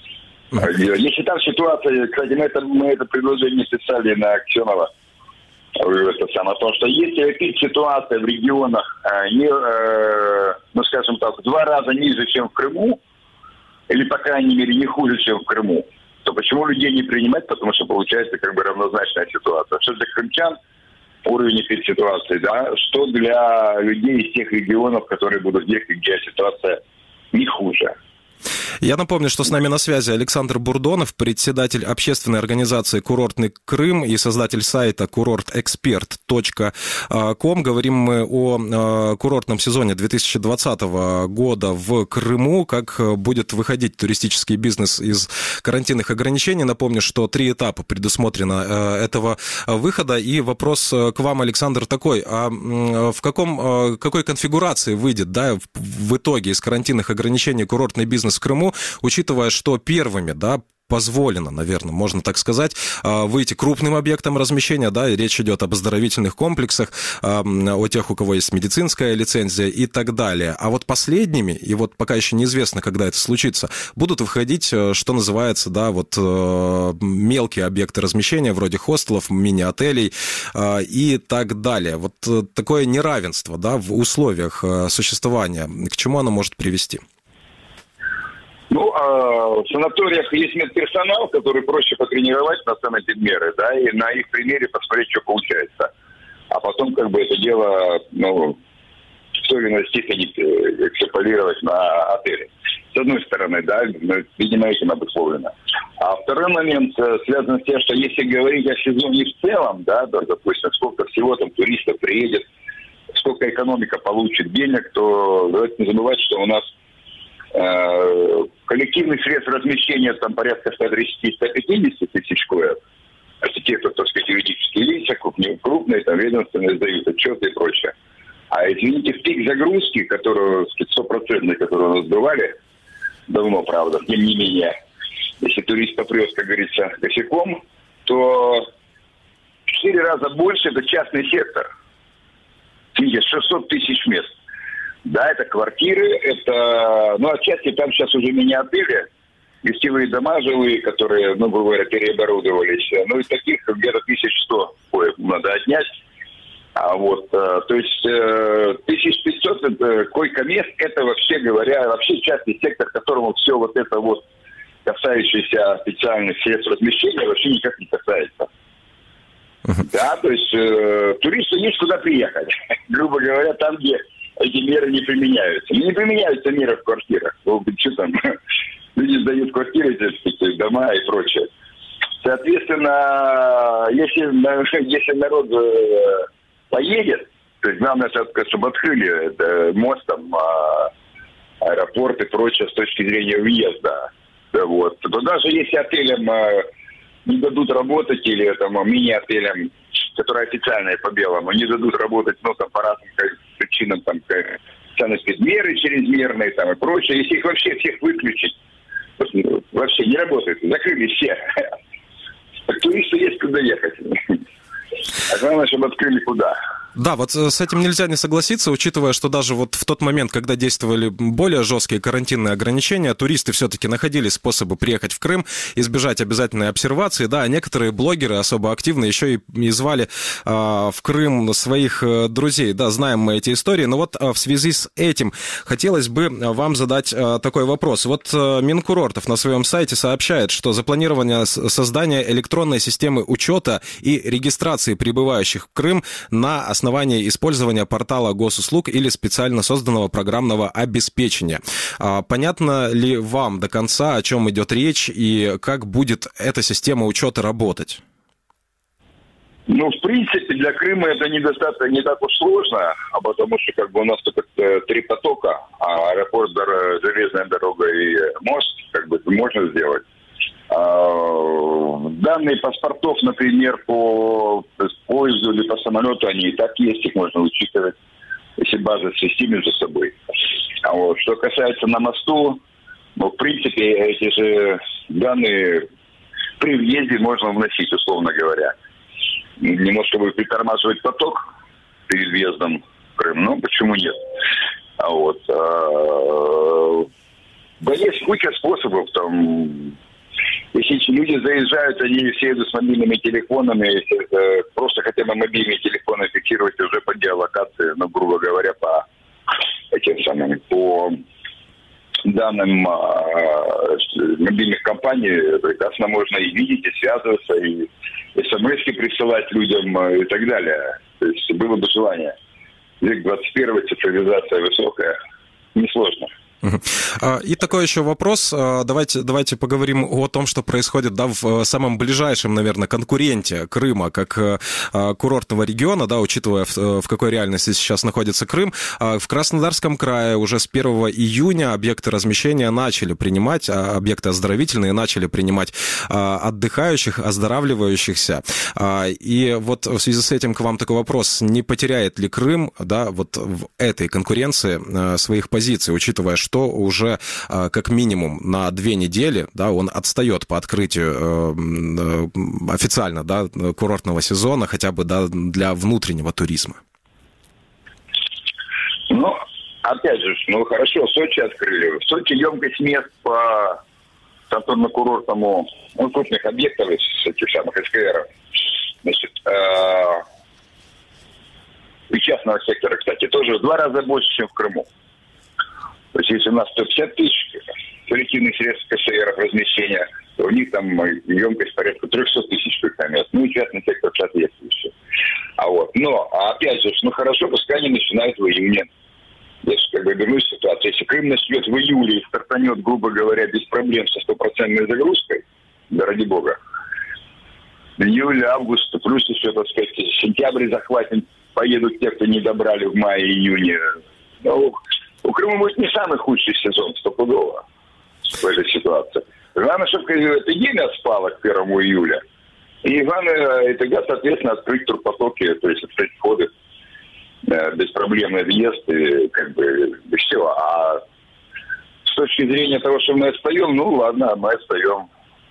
Если там ситуация, кстати, мы это, мы это предложение писали на Аксенова, это самое, потому что если опять ситуация в регионах, не, ну скажем так, в два раза ниже, чем в Крыму, или по крайней мере не хуже, чем в Крыму, то почему людей не принимать? Потому что получается как бы равнозначная ситуация. Что для крымчан уровень ситуации, да, что для людей из тех регионов, которые будут ехать, где ситуация не хуже. Я напомню, что с нами на связи Александр Бурдонов, председатель общественной организации «Курортный Крым» и создатель сайта курорт эксперт точка ком. Говорим мы о курортном сезоне две тысячи двадцатого года в Крыму, как будет выходить туристический бизнес из карантинных ограничений. Напомню, что три этапа предусмотрено этого выхода. И вопрос к вам, Александр, такой. А в каком, какой конфигурации выйдет, да, в итоге из карантинных ограничений курортный бизнес в Крыму, учитывая, что первыми, да, позволено, наверное, можно так сказать, выйти крупным объектам размещения, да, и речь идет об оздоровительных комплексах, о тех, у кого есть медицинская лицензия и так далее. А вот последними, и вот пока еще неизвестно, когда это случится, будут выходить, что называется, да, вот мелкие объекты размещения, вроде хостелов, мини-отелей и так далее. Вот такое неравенство, да, в условиях существования, к чему оно может привести? Ну, а в санаториях есть медперсонал, который проще потренировать на санэпидмеры, да, и на их примере посмотреть, что получается. А потом, как бы, это дело, ну, в той или иной степени экстраполировать на отели. С одной стороны, да, видимо, этим обусловлено. А второй момент связан с тем, что если говорить о сезоне в целом, да, да, допустим, сколько всего там туристов приедет, сколько экономика получит денег, то давайте не забывать, что у нас коллективных средств размещения там порядка сто тридцать - сто пятьдесят тысяч коек. Это те, кто, так сказать, юридические лица, крупные, крупные, там, ведомственные, сдают отчеты и прочее. А извините, в пик загрузки, которую, стопроцентные, которые у нас бывали, давно, правда, тем не менее, если турист попрет, как говорится, косяком, то в четыре раза больше это частный сектор. Видите, шестьсот тысяч мест. Да, это квартиры, это, ну, отчасти там сейчас уже мини-отели, гостевые дома жилые, которые, ну, грубо говоря, переоборудовались. Ну, из таких где-то тысяча сто коек надо отнять. А вот, то есть, тысяча пятьсот койко-мест, это, вообще говоря, вообще частный сектор, которому все вот это вот, касающееся специальных средств размещения, вообще никак не касается. Да, то есть, туристу есть куда приехать. Грубо говоря, там, где эти меры не применяются. Не применяются меры в квартирах. Что там? Люди сдают квартиры, эти дома и прочее. Соответственно, если, если народ поедет, то есть главное, чтобы открыли это, мост, там, аэропорт и прочее с точки зрения въезда. Вот. То даже если отелям не дадут работать или там мини-отелям, которые официальные по белому, не дадут работать, ну, там, по разным причинам, там, санэпидмеры чрезмерные, там, и прочее. Если их вообще всех выключить, вообще не работает, закрыли все. Так туристу есть куда ехать. А главное, чтобы открыли куда. Да, вот с этим нельзя не согласиться, учитывая, что даже вот в тот момент, когда действовали более жесткие карантинные ограничения, туристы все-таки находили способы приехать в Крым, избежать обязательной обсервации, да, а некоторые блогеры особо активно еще и, и звали э, в Крым своих э, друзей, да, знаем мы эти истории, но вот э, в связи с этим хотелось бы вам задать э, такой вопрос. Вот э, Минкурортов на своем сайте сообщает, что запланировано создание электронной системы учета и регистрации прибывающих в Крым на основании основании использования портала госуслуг или специально созданного программного обеспечения. Понятно ли вам до конца, о чем идет речь и как будет эта система учета работать? Ну, в принципе, для Крыма это недостаточно, не так уж сложно, а потому что как бы у нас только три потока, а аэропорт, железная дорога и мост, как бы можно сделать. Данные паспортов, например, по поезду или по самолету, они и так есть, их можно учитывать, если базы свести между собой. А вот, что касается на мосту, ну, в принципе, эти же данные при въезде можно вносить, условно говоря. Немножко будет притормаживать поток перед въездом в Крым, ну, почему нет? А вот, да есть куча способов, там, если люди заезжают, они все идут с мобильными телефонами, если просто хотя бы мобильные телефоны фиксировать уже по геолокации, ну, грубо говоря, по этим самым, по данным э, мобильных компаний, прекрасно можно и видеть, и связываться, и смс-ки присылать людям э, и так далее. То есть было бы желание. Век двадцать первый, цифровизация высокая, несложно. И такой еще вопрос. Давайте, давайте поговорим о том, что происходит, да, в самом ближайшем, наверное, конкуренте Крыма, как курортного региона, да, учитывая, в, в какой реальности сейчас находится Крым. В Краснодарском крае уже с первого июня объекты размещения начали принимать, объекты оздоровительные начали принимать отдыхающих, оздоравливающихся. И вот в связи с этим к вам такой вопрос. Не потеряет ли Крым, да, вот в этой конкуренции своих позиций, учитывая, что уже как минимум на две недели, да, он отстает по открытию э, официально, да, курортного сезона, хотя бы, да, для внутреннего туризма? Ну, опять же, ну хорошо, Сочи открыли. В Сочи емкость мест по санаторно-курортному, ну, крупных объектов из этих самых эс ка эров, значит, э, и частного сектора, кстати, тоже в два раза больше, чем в Крыму. То есть, если у нас сто пятьдесят тысяч коллективных средств ка эс эров размещения, то у них там емкость порядка триста тысяч мест. Ну и частный сектор соответствующий. А вот, но, опять же, ну хорошо, пускай они начинают в июне. Я как бы вернусь к ситуации. Если Крым начнет в июле и стартанет, грубо говоря, без проблем со стопроцентной загрузкой, да ради бога, июль, август, плюс еще, так сказать, сентябрь захватим, поедут те, кто не добрали в мае-июне. Ну, у Крыма будет не самый худший сезон, стопудово, в этой ситуации. Главное, чтобы эпидемия спала к первому июля. И главное, и тогда, соответственно, открыть турпотоки, то есть открыть входы, э, беспроблемный въезд, и как бы и все. А с точки зрения того, что мы отстаем, ну ладно, мы отстаем.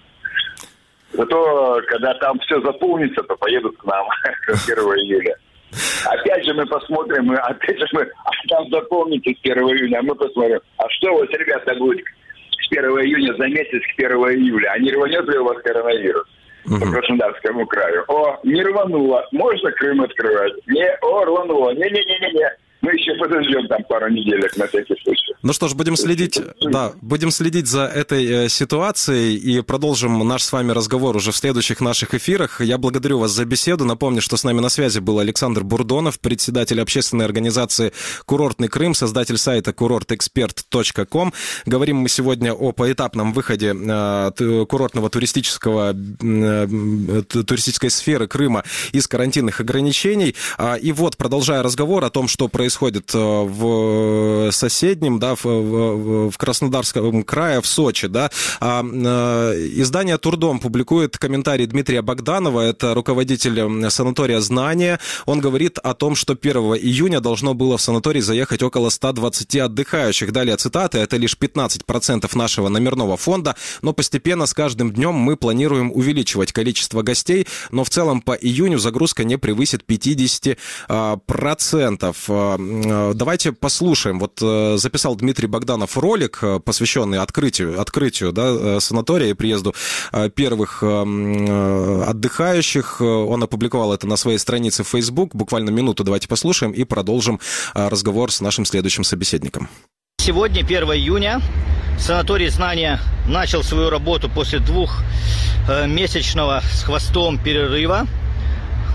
Зато, когда там все заполнится, то поедут к нам первого июля. Опять же мы посмотрим, опять же мы, а там заполните с первого июня, а мы посмотрим, а что вот, ребята, будет с первого июня за месяц к первого июля, а не рванет ли у вас коронавирус uh-huh. по Краснодарскому краю? О, не рвануло, можно Крым открывать? Не, о, рвануло, не-не-не-не-не. Мы еще подождем там пару неделек на всякий случай. Ну что ж, будем следить, да, будем следить за этой ситуацией и продолжим наш с вами разговор уже в следующих наших эфирах. Я благодарю вас за беседу. Напомню, что с нами на связи был Александр Бурдонов, председатель общественной организации «Курортный Крым», создатель сайта курорт эксперт точка ком. Говорим мы сегодня о поэтапном выходе курортного туристического, туристической сферы Крыма из карантинных ограничений. И вот, продолжая разговор о том, что происходит происходит в соседнем, да, в, в, в Краснодарском крае, в Сочи, да. А, издание «Турдом» публикует комментарий Дмитрия Богданова, это руководитель санатория «Знание». Он говорит о том, что первого июня должно было в санаторий заехать около ста двадцати отдыхающих. Далее цитата: «Это лишь пятнадцать процентов нашего номерного фонда, но постепенно с каждым днем мы планируем увеличивать количество гостей, но в целом по июню загрузка не превысит пятьдесят процентов». Давайте послушаем. Вот записал Дмитрий Богданов ролик, посвященный открытию, открытию, да, санатория и приезду первых отдыхающих. Он опубликовал это на своей странице в Facebook. Буквально минуту давайте послушаем и продолжим разговор с нашим следующим собеседником. Сегодня, первого июня, санаторий «Знание» начал свою работу после двухмесячного с хвостом перерыва.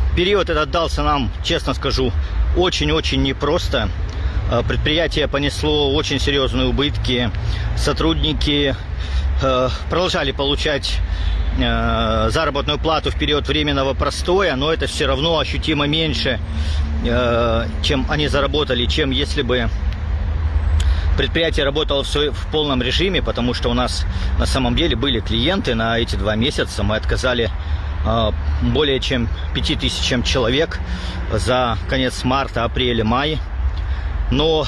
период этот дался нам, честно скажу, очень-очень непросто. Предприятие понесло очень серьезные убытки. Сотрудники продолжали получать заработную плату в период временного простоя, но это все равно ощутимо меньше, чем они заработали, чем если бы предприятие работало в, в полном режиме, потому что у нас на самом деле были клиенты на эти два месяца. Мы отказали э, более чем пяти тысячам человек за конец марта, апреля, мая. Но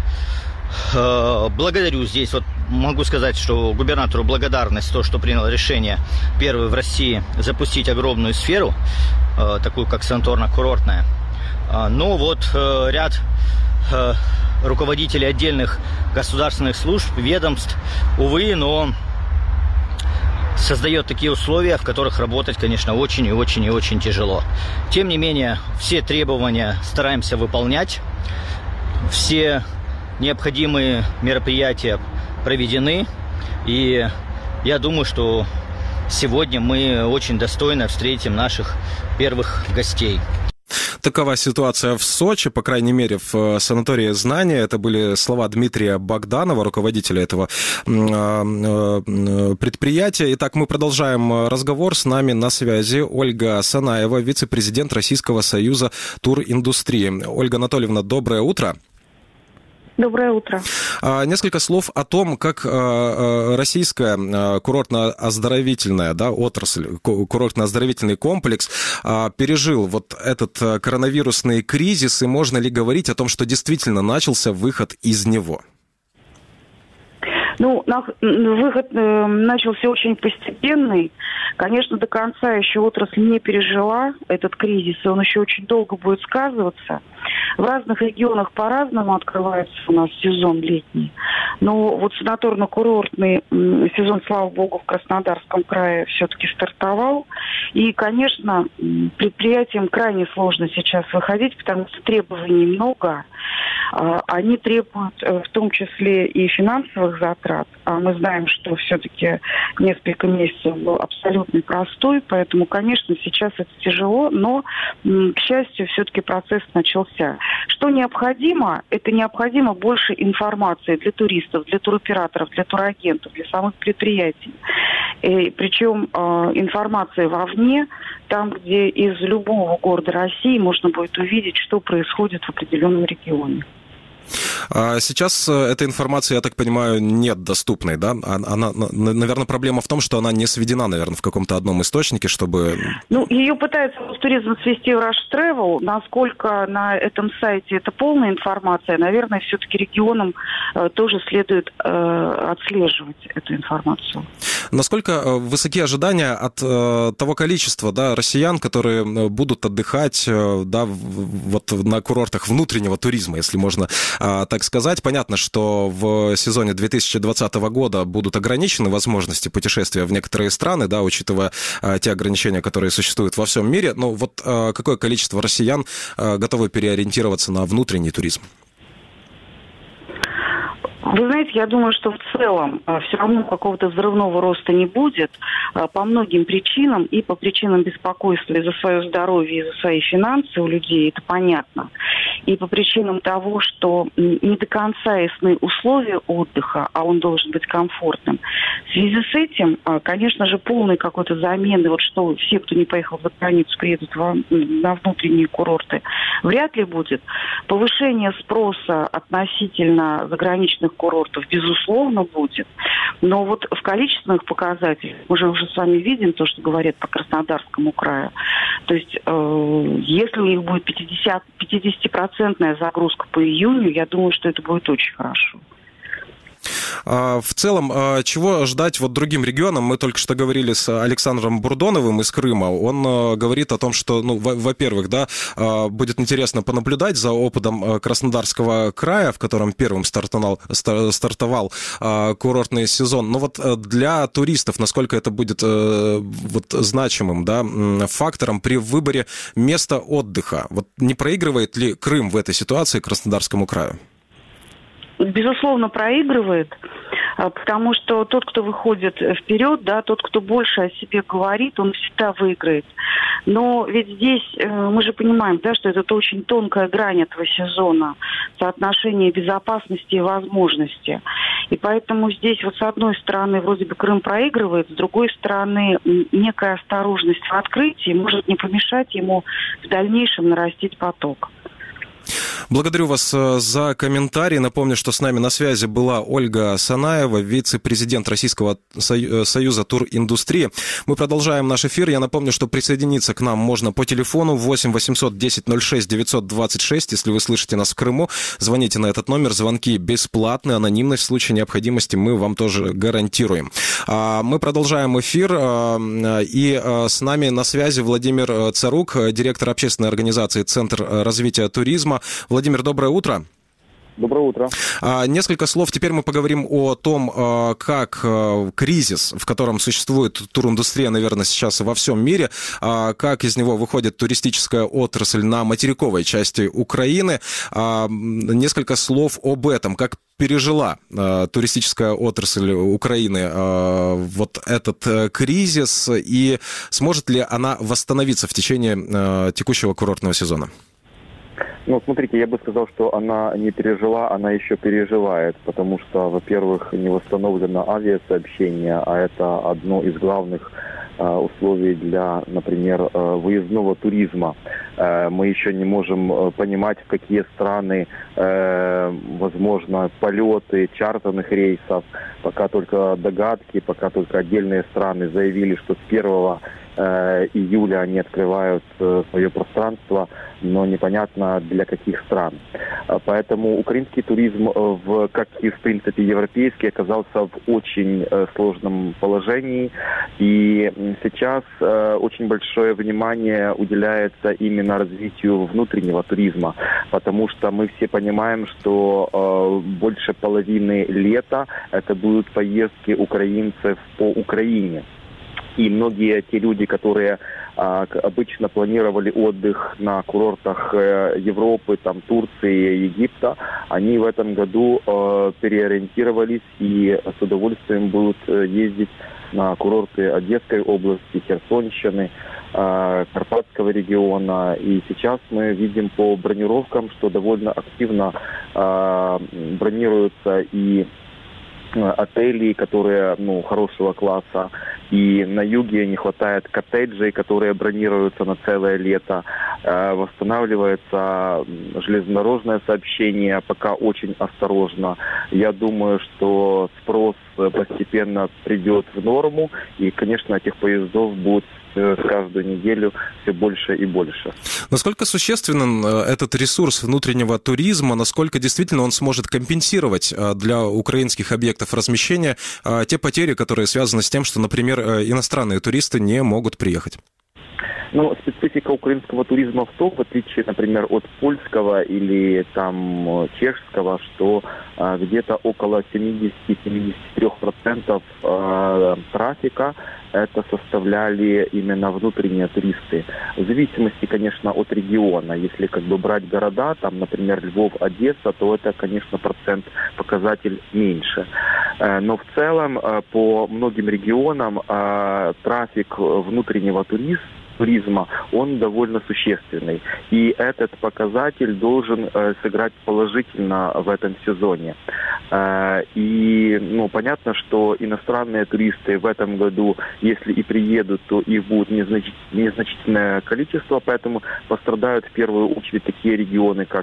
э, благодарю здесь, вот могу сказать, что губернатору благодарность за то, что принял решение первый в России запустить огромную сферу, э, такую как санаторно-курортная. Э, но вот э, ряд э, руководителей отдельных государственных служб, ведомств, увы, но создает такие условия, в которых работать, конечно, очень и очень и очень тяжело. Тем не менее, все требования стараемся выполнять, все необходимые мероприятия проведены, и я думаю, что сегодня мы очень достойно встретим наших первых гостей. Такова ситуация в Сочи, по крайней мере, в санатории «Знания». Это были слова Дмитрия Богданова, руководителя этого предприятия. Итак, мы продолжаем разговор. С нами на связи Ольга Санаева, вице-президент Российского союза туриндустрии. Ольга Анатольевна, доброе утро. Доброе утро. Несколько слов о том, как российская курортно-оздоровительная, да, отрасль, курортно-оздоровительный комплекс пережил вот этот коронавирусный кризис, и можно ли говорить о том, что действительно начался выход из него? Ну, выход э, начался очень постепенный. Конечно, до конца еще отрасль не пережила этот кризис, и он еще очень долго будет сказываться. В разных регионах по-разному открывается у нас сезон летний. Но вот санаторно-курортный сезон, слава богу, в Краснодарском крае все-таки стартовал. И, конечно, предприятиям крайне сложно сейчас выходить, потому что требований много. Они требуют в том числе и финансовых затрат. А мы знаем, что все-таки несколько месяцев был абсолютный простой, поэтому, конечно, сейчас это тяжело, но, к счастью, все-таки процесс начался. Что необходимо? Это необходимо больше информации для туристов, для туроператоров, для турагентов, для самых предприятий. И, причем э, информация вовне, там, где из любого города России можно будет увидеть, что происходит в определенном регионе. Сейчас эта информация, я так понимаю, нет доступной, да? Она, наверное, проблема в том, что она не сведена, наверное, в каком-то одном источнике, чтобы... Ну, ее пытается Ростуризм свести в Rush Travel. Насколько на этом сайте это полная информация, наверное, все-таки регионам э, тоже следует э, отслеживать эту информацию. Насколько высоки ожидания от э, того количества, да, россиян, которые будут отдыхать, э, да, вот на курортах внутреннего туризма, если можно э, так сказать? Понятно, что в сезоне две тысячи двадцатого года будут ограничены возможности путешествия в некоторые страны, да, учитывая э, те ограничения, которые существуют во всем мире. Но вот э, какое количество россиян э, готовы переориентироваться на внутренний туризм? Вы знаете, я думаю, что в целом э, все равно какого-то взрывного роста не будет э, по многим причинам, и по причинам беспокойства и за свое здоровье, и за свои финансы у людей, это понятно, и по причинам того, что не до конца ясны условия отдыха, а он должен быть комфортным. В связи с этим, э, конечно же, полной какой-то замены, вот что все, кто не поехал за границу, приедут в, на внутренние курорты, вряд ли будет. Повышение спроса относительно заграничных курортов, безусловно, будет. Но вот в количественных показателях мы же уже с вами видим то, что говорят по Краснодарскому краю. То есть, э, если у них будет пятидесятипроцентная загрузка по июню, я думаю, что это будет очень хорошо. В целом, чего ждать вот другим регионам? Мы только что говорили с Александром Бурдоновым из Крыма. Он говорит о том, что, ну, во-первых, да, будет интересно понаблюдать за опытом Краснодарского края, в котором первым стартовал, стартовал курортный сезон. Но вот для туристов, насколько это будет вот значимым, да, фактором при выборе места отдыха? Вот не проигрывает ли Крым в этой ситуации Краснодарскому краю? Безусловно, проигрывает. Потому что тот, кто выходит вперед, да, тот, кто больше о себе говорит, он всегда выиграет. Но ведь здесь мы же понимаем, да, что это очень тонкая грань этого сезона, соотношение безопасности и возможности. И поэтому здесь вот с одной стороны вроде бы Крым проигрывает, с другой стороны некая осторожность в открытии может не помешать ему в дальнейшем нарастить поток. Благодарю вас за комментарий. Напомню, что с нами на связи была Ольга Санаева, вице-президент Российского союза туриндустрии. Мы продолжаем наш эфир. Я напомню, что присоединиться к нам можно по телефону восемь восемьсот десять ноль шесть девятьсот двадцать шесть. Если вы слышите нас в Крыму, звоните на этот номер. Звонки бесплатные, анонимность в случае необходимости мы вам тоже гарантируем. Мы продолжаем эфир. И с нами на связи Владимир Царук, директор общественной организации «Центр развития туризма». Владимир, доброе утро. Доброе утро. Несколько слов. Теперь мы поговорим о том, как кризис, в котором существует туриндустрия, наверное, сейчас во всем мире, как из него выходит туристическая отрасль на материковой части Украины. Несколько слов об этом. Как пережила туристическая отрасль Украины вот этот кризис, и сможет ли она восстановиться в течение текущего курортного сезона? Ну, смотрите, я бы сказал, что она не пережила, она еще переживает, потому что, во-первых, не восстановлено авиасообщение, а это одно из главных э, условий для, например, э, выездного туризма. Э, мы еще не можем э, понимать, в какие страны э, возможно полеты чартерных рейсов, пока только догадки, пока только отдельные страны заявили, что с первого июля они открывают свое пространство, но непонятно для каких стран. Поэтому украинский туризм, в, как и в принципе европейский, оказался в очень сложном положении. И сейчас очень большое внимание уделяется именно развитию внутреннего туризма, потому что мы все понимаем, что больше половины лета это будут поездки украинцев по Украине. И многие те люди, которые а, обычно планировали отдых на курортах э, Европы, там, Турции, Египта, они в этом году э, переориентировались и с удовольствием будут э, ездить на курорты Одесской области, Херсонщины, э, Карпатского региона. И сейчас мы видим по бронировкам, что довольно активно э, бронируются и отелей, которые, ну, хорошего класса, и на юге не хватает коттеджей, которые бронируются на целое лето. Э, восстанавливается железнодорожное сообщение, пока очень осторожно. Я думаю, что спрос постепенно придет в норму, и, конечно, этих поездов будет каждую неделю все больше и больше. Насколько существенен этот ресурс внутреннего туризма, насколько действительно он сможет компенсировать для украинских объектов размещения те потери, которые связаны с тем, что, например, иностранные туристы не могут приехать? Ну, специфика украинского туризма в том, в отличие, например, от польского или там чешского, что а, где-то около семьдесят-семьдесят три процента а, трафика это составляли именно внутренние туристы. В зависимости, конечно, от региона. Если как бы брать города, там, например, Львов, Одесса, то это, конечно, процент, показатель меньше. Но в целом по многим регионам трафик внутреннего туризма туризма, он довольно существенный. И этот показатель должен э, сыграть положительно в этом сезоне. Э, и, ну, понятно, что иностранные туристы в этом году, если и приедут, то их будет незнач... незначительное количество, поэтому пострадают в первую очередь такие регионы, как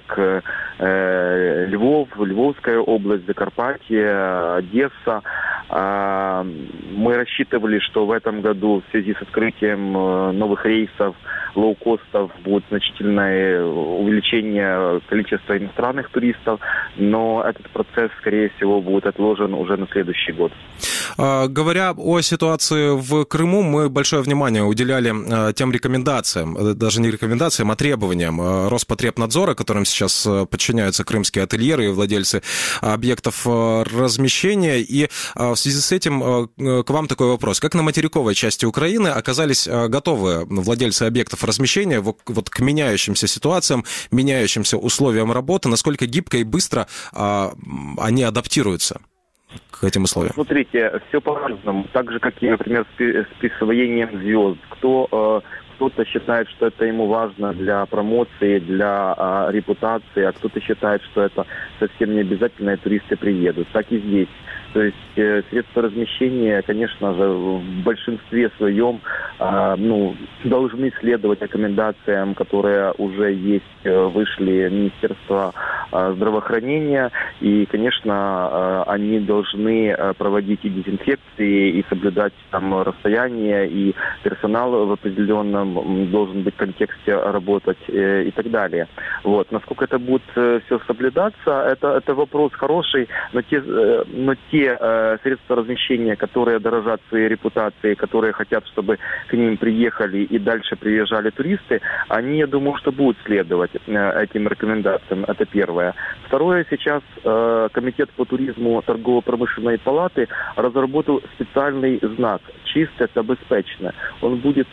э, Львов, Львовская область, Закарпатье, Одесса. Э, мы рассчитывали, что в этом году в связи с открытием новых рейсов, лоукостов будет значительное увеличение количества иностранных туристов, но этот процесс, скорее всего, будет отложен уже на следующий год. Говоря о ситуации в Крыму, мы большое внимание уделяли тем рекомендациям, даже не рекомендациям, а требованиям Роспотребнадзора, которым сейчас подчиняются крымские ательеры и владельцы объектов размещения. И в связи с этим к вам такой вопрос. Как на материковой части Украины оказались готовы владельцы объектов размещения вот к меняющимся ситуациям, меняющимся условиям работы, насколько гибко и быстро они адаптируются? к этим условиям? Смотрите, все по-разному. Так же, как и, например, с присвоением звезд. Кто... Кто-то считает, что это ему важно для промоции, для а, репутации, а кто-то считает, что это совсем не обязательно, и туристы приедут. Так и здесь. То есть э, средства размещения, конечно же, в большинстве своем э, ну, должны следовать рекомендациям, которые уже есть, э, вышли Министерства э, здравоохранения. И, конечно, э, они должны э, проводить и дезинфекции, и соблюдать там расстояние, и персонал в определенном должен быть в контексте работать э, и так далее. Вот. Насколько это будет э, все соблюдаться, это, это вопрос хороший, но те, э, но те средства размещения, которые дорожат своей репутацией, которые хотят, чтобы к ним приехали и дальше приезжали туристы, они, я думаю, что будут следовать этим рекомендациям. Это первое. Второе, сейчас Комитет по туризму торгово-промышленной палаты разработал специальный знак «Чисто та безпечно». Он будет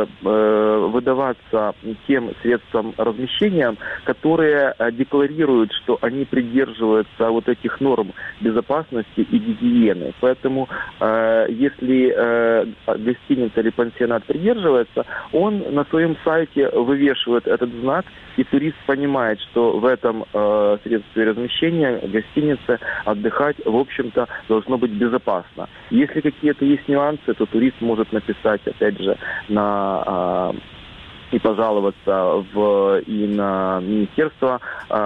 выдаваться тем средствам размещения, которые декларируют, что они придерживаются вот этих норм безопасности и гигиены. Поэтому, э, если э, гостиница или пансионат придерживается, он на своем сайте вывешивает этот знак, и турист понимает, что в этом э, средстве размещения гостинице отдыхать, в общем-то, должно быть безопасно. Если какие-то есть нюансы, то турист может написать, опять же, на... Э, и пожаловаться в, и на Министерство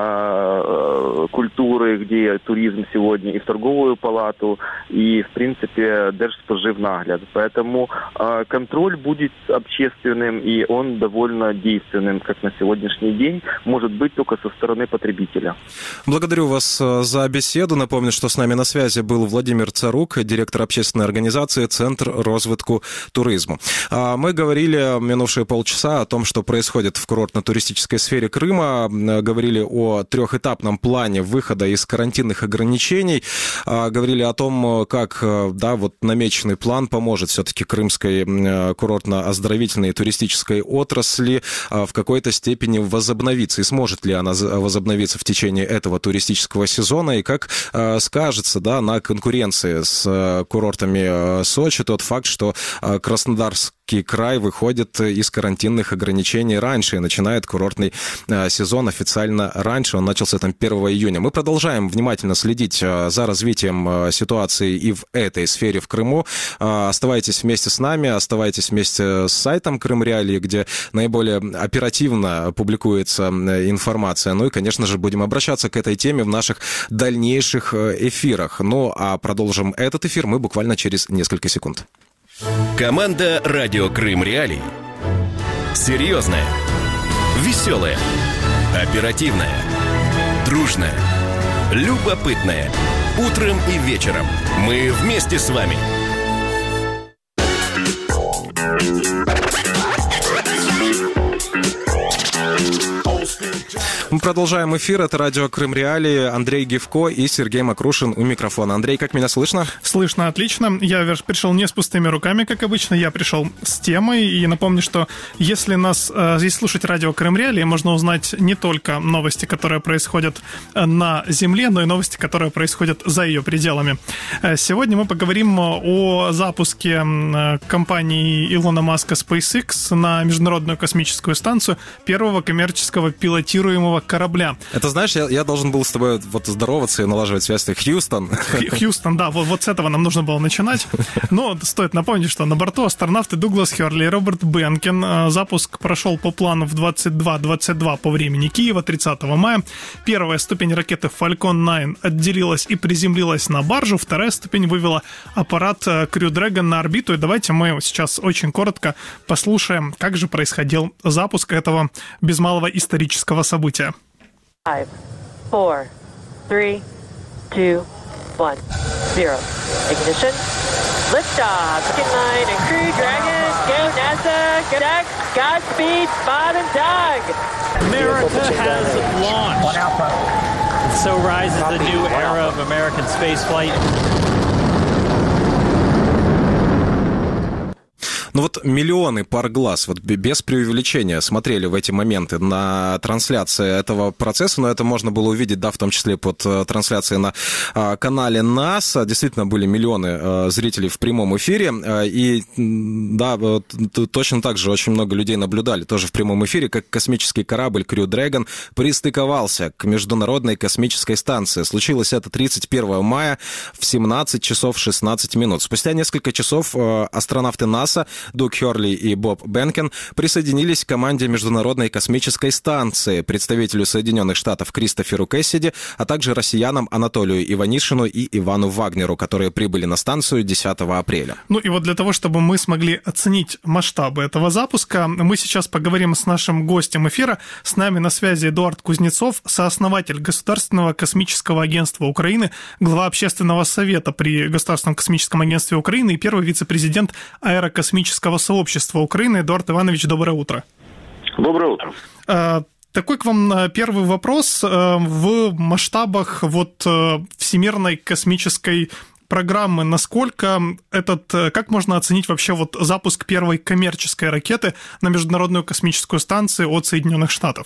э, культуры, где туризм сегодня, и в торговую палату, и, в принципе, Держспоживнагляд. Поэтому э, контроль будет общественным, и он довольно действенным, как на сегодняшний день, может быть только со стороны потребителя. Благодарю вас за беседу. Напомню, что с нами на связи был Владимир Царук, директор общественной организации «Центр розвитку туризму». Мы говорили минувшие полчаса о том, что происходит в курортно-туристической сфере Крыма. Говорили о трехэтапном плане выхода из карантинных ограничений. Говорили о том, как, да, вот намеченный план поможет все-таки крымской курортно-оздоровительной и туристической отрасли в какой-то степени возобновиться. И сможет ли она возобновиться в течение этого туристического сезона, и как скажется, да, на конкуренции с курортами Сочи тот факт, что Краснодарский край выходит из карантинных ограничений раньше и начинает курортный сезон официально раньше. Он начался там первого июня. Мы продолжаем внимательно следить за развитием ситуации и в этой сфере в Крыму. Оставайтесь вместе с нами, оставайтесь вместе с сайтом Крым Реалии, где наиболее оперативно публикуется информация. Ну и, конечно же, будем обращаться к этой теме в наших дальнейших эфирах. Ну а продолжим этот эфир мы буквально через несколько секунд. Команда «Радио Крым Реалии». Серьезная, веселая, оперативная, дружная, любопытная. Утром и вечером мы вместе с вами. Мы продолжаем эфир. Это радио Крым Реалии. Андрей Гивко и Сергей Макрушин у микрофона. Андрей, как меня слышно? Слышно отлично. Я пришел не с пустыми руками, как обычно. Я пришел с темой. И напомню, что если нас э, здесь слушать радио Крым Реалии, можно узнать не только новости, которые происходят на Земле, но и новости, которые происходят за ее пределами. Сегодня мы поговорим о запуске компании Илона Маска SpaceX на Международную космическую станцию первого коммерческого пилотируемого корабля. Это, знаешь, я, я должен был с тобой вот здороваться и налаживать связь. Хьюстон. Хьюстон, да, вот, вот с этого нам нужно было начинать. Но стоит напомнить, что на борту астронавты Дуглас Херли и Роберт Бенкен. Запуск прошел по плану в двадцать два двадцать два по времени Киева, тридцатого мая. Первая ступень ракеты Falcon девять отделилась и приземлилась на баржу. Вторая ступень вывела аппарат Crew Dragon на орбиту. И давайте мы сейчас очень коротко послушаем, как же происходил запуск этого без малого исторического события. Five, four, three, two, one, zero. Ignition. Liftoff. Falcon nine and Crew Dragon. Go NASA. Go Deck. Godspeed, Bob and Doug. America has launched. So rises a new era of American spaceflight. Ну вот миллионы пар глаз, вот без преувеличения, смотрели в эти моменты на трансляции этого процесса, но это можно было увидеть, да, в том числе под трансляцией на канале НАСА. Действительно, были миллионы зрителей в прямом эфире, и, да, точно так же очень много людей наблюдали тоже в прямом эфире, как космический корабль Crew Dragon пристыковался к Международной космической станции. Случилось это тридцать первого мая в семнадцать часов шестнадцать минут. Спустя несколько часов астронавты НАСА Дуг Хёрли и Боб Бенкен присоединились к команде Международной космической станции, представителю Соединенных Штатов Кристоферу Кэссиди, а также россиянам Анатолию Иванишину и Ивану Вагнеру, которые прибыли на станцию десятого апреля. Ну и вот для того, чтобы мы смогли оценить масштабы этого запуска, мы сейчас поговорим с нашим гостем эфира. С нами на связи Эдуард Кузнецов, сооснователь Государственного космического агентства Украины, глава общественного совета при Государственном космическом агентстве Украины и первый вице-президент аэрокосмического сообщества Украины. Эдуард Иванович, доброе утро. Доброе утро. Такой к вам первый вопрос. В масштабах вот Всемирной космической программы, насколько этот, как можно оценить вообще вот запуск первой коммерческой ракеты на Международную космическую станцию от Соединенных Штатов?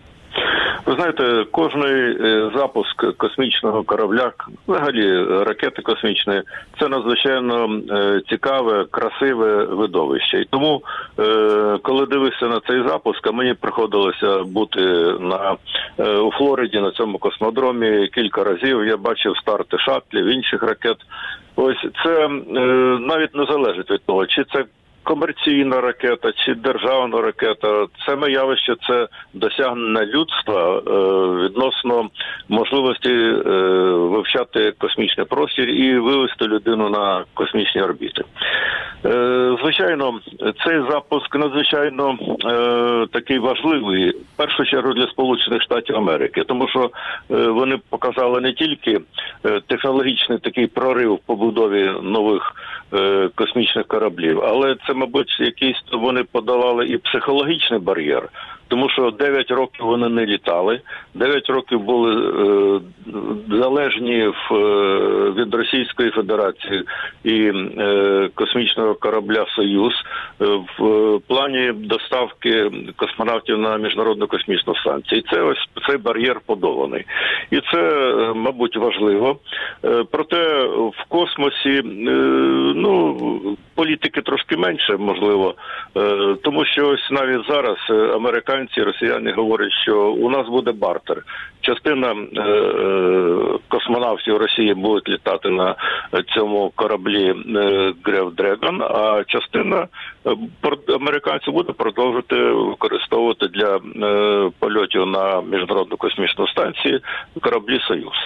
Ви знаєте, кожний запуск космічного корабля, взагалі ракети космічної, це надзвичайно цікаве, красиве видовище. І тому, коли дивився на цей запуск, а мені приходилося бути на, у Флориді на цьому космодромі кілька разів, я бачив старти шаттлів, інших ракет. Ось це навіть не залежить від того, чи це комерційна ракета чи державна ракета. Саме явище – це досягнення людства е, відносно можливості е, вивчати космічний простір і вивести людину на космічні орбіти. Е, звичайно, цей запуск надзвичайно е, такий важливий, в першу чергу для Сполучених Штатів Америки, тому що е, вони показали не тільки е, технологічний такий прорив в побудові нових е, космічних кораблів, але це, мабуть, якийсь вони подолали і психологічний бар'єр. Тому що дев'ять років вони не літали, дев'ять років були е, залежні в, е, від Російської Федерації і е, космічного корабля «Союз» е, в е, плані доставки космонавтів на Міжнародну космічну станцію. І це ось цей бар'єр подоланий. І це, е, мабуть, важливо. Е, проте в космосі, е, ну, політики трошки менше, можливо, е, тому що ось навіть зараз американці і росіяни говорять, що у нас буде бартер. Частина е, е, космонавтів Росії будуть літати на цьому кораблі е, Crew Dragon, а частина е, американців буде продовжувати використовувати для е, польотів на Міжнародну космічну станцію кораблі «Союз».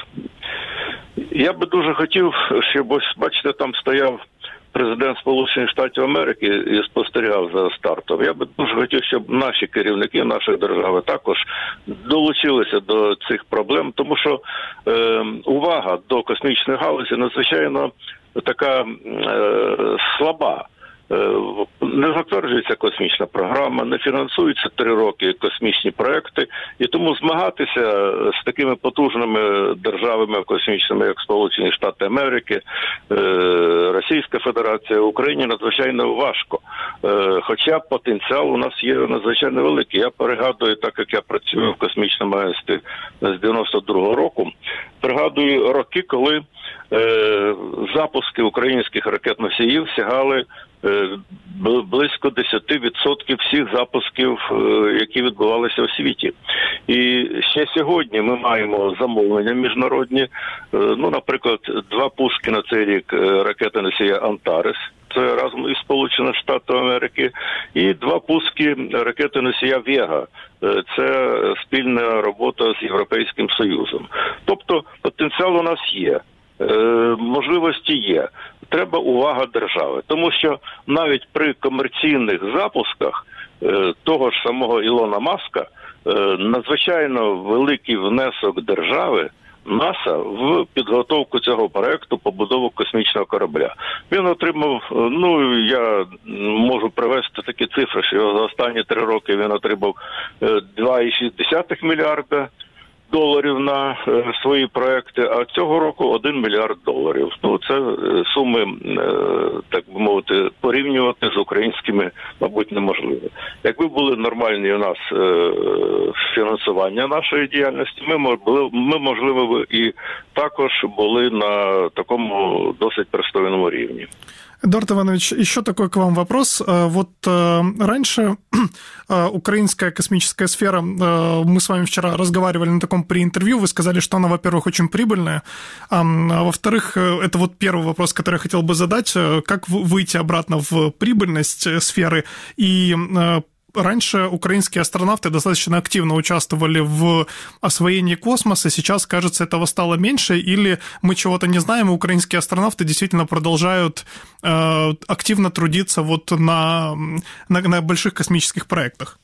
Я би дуже хотів, щоб ось, бачите, там стояв президент Сполучених Штатів Америки і спостерігав за стартом. Я би дуже хотів, щоб наші керівники нашої держави також долучилися до цих проблем, тому що е, увага до космічної галузі надзвичайно така е, слаба. Не затверджується космічна програма, не фінансуються три роки космічні проекти, і тому змагатися з такими потужними державами космічними, як Сполучені Штати Америки, Російська Федерація, Україні надзвичайно важко. Хоча потенціал у нас є надзвичайно великий. Я пригадую, так як я працюю в космічному агентстві з дев'яносто другого року, пригадую роки, коли запуски українських ракет-носіїв сягали близько десять відсотків всіх запусків, які відбувалися у світі. І ще сьогодні ми маємо замовлення міжнародні, ну, наприклад, два пуски на цей рік ракети-носія «Антарес», це разом із Сполучених Штатів Америки, і два пуски ракети-носія «Вега», це спільна робота з Європейським Союзом. Тобто потенціал у нас є. Можливості є. Треба увага держави. Тому що навіть при комерційних запусках того ж самого Ілона Маска надзвичайно великий внесок держави НАСА в підготовку цього проекту побудову космічного корабля. Він отримав, ну, я можу привести такі цифри, що за останні три роки він отримав два цілих шість десятих мільярда доларів на е, свої проекти, а цього року один мільярд доларів. Ну, це е, суми, е, так би мовити, порівнювати з українськими, мабуть, неможливо. Якби були нормальні у нас е, фінансування нашої діяльності, ми, могли, ми, можливо, і також були на такому досить пристойному рівні. Эдуард Иванович, еще такой к вам вопрос. Вот раньше украинская космическая сфера, мы с вами вчера разговаривали на таком преинтервью, вы сказали, что она, во-первых, очень прибыльная, а во-вторых, это вот первый вопрос, который я хотел бы задать, как выйти обратно в прибыльность сферы, и раньше украинские астронавты достаточно активно участвовали в освоении космоса, сейчас, кажется, этого стало меньше, или мы чего-то не знаем, и украинские астронавты действительно продолжают э, активно трудиться вот на, на, на больших космических проектах?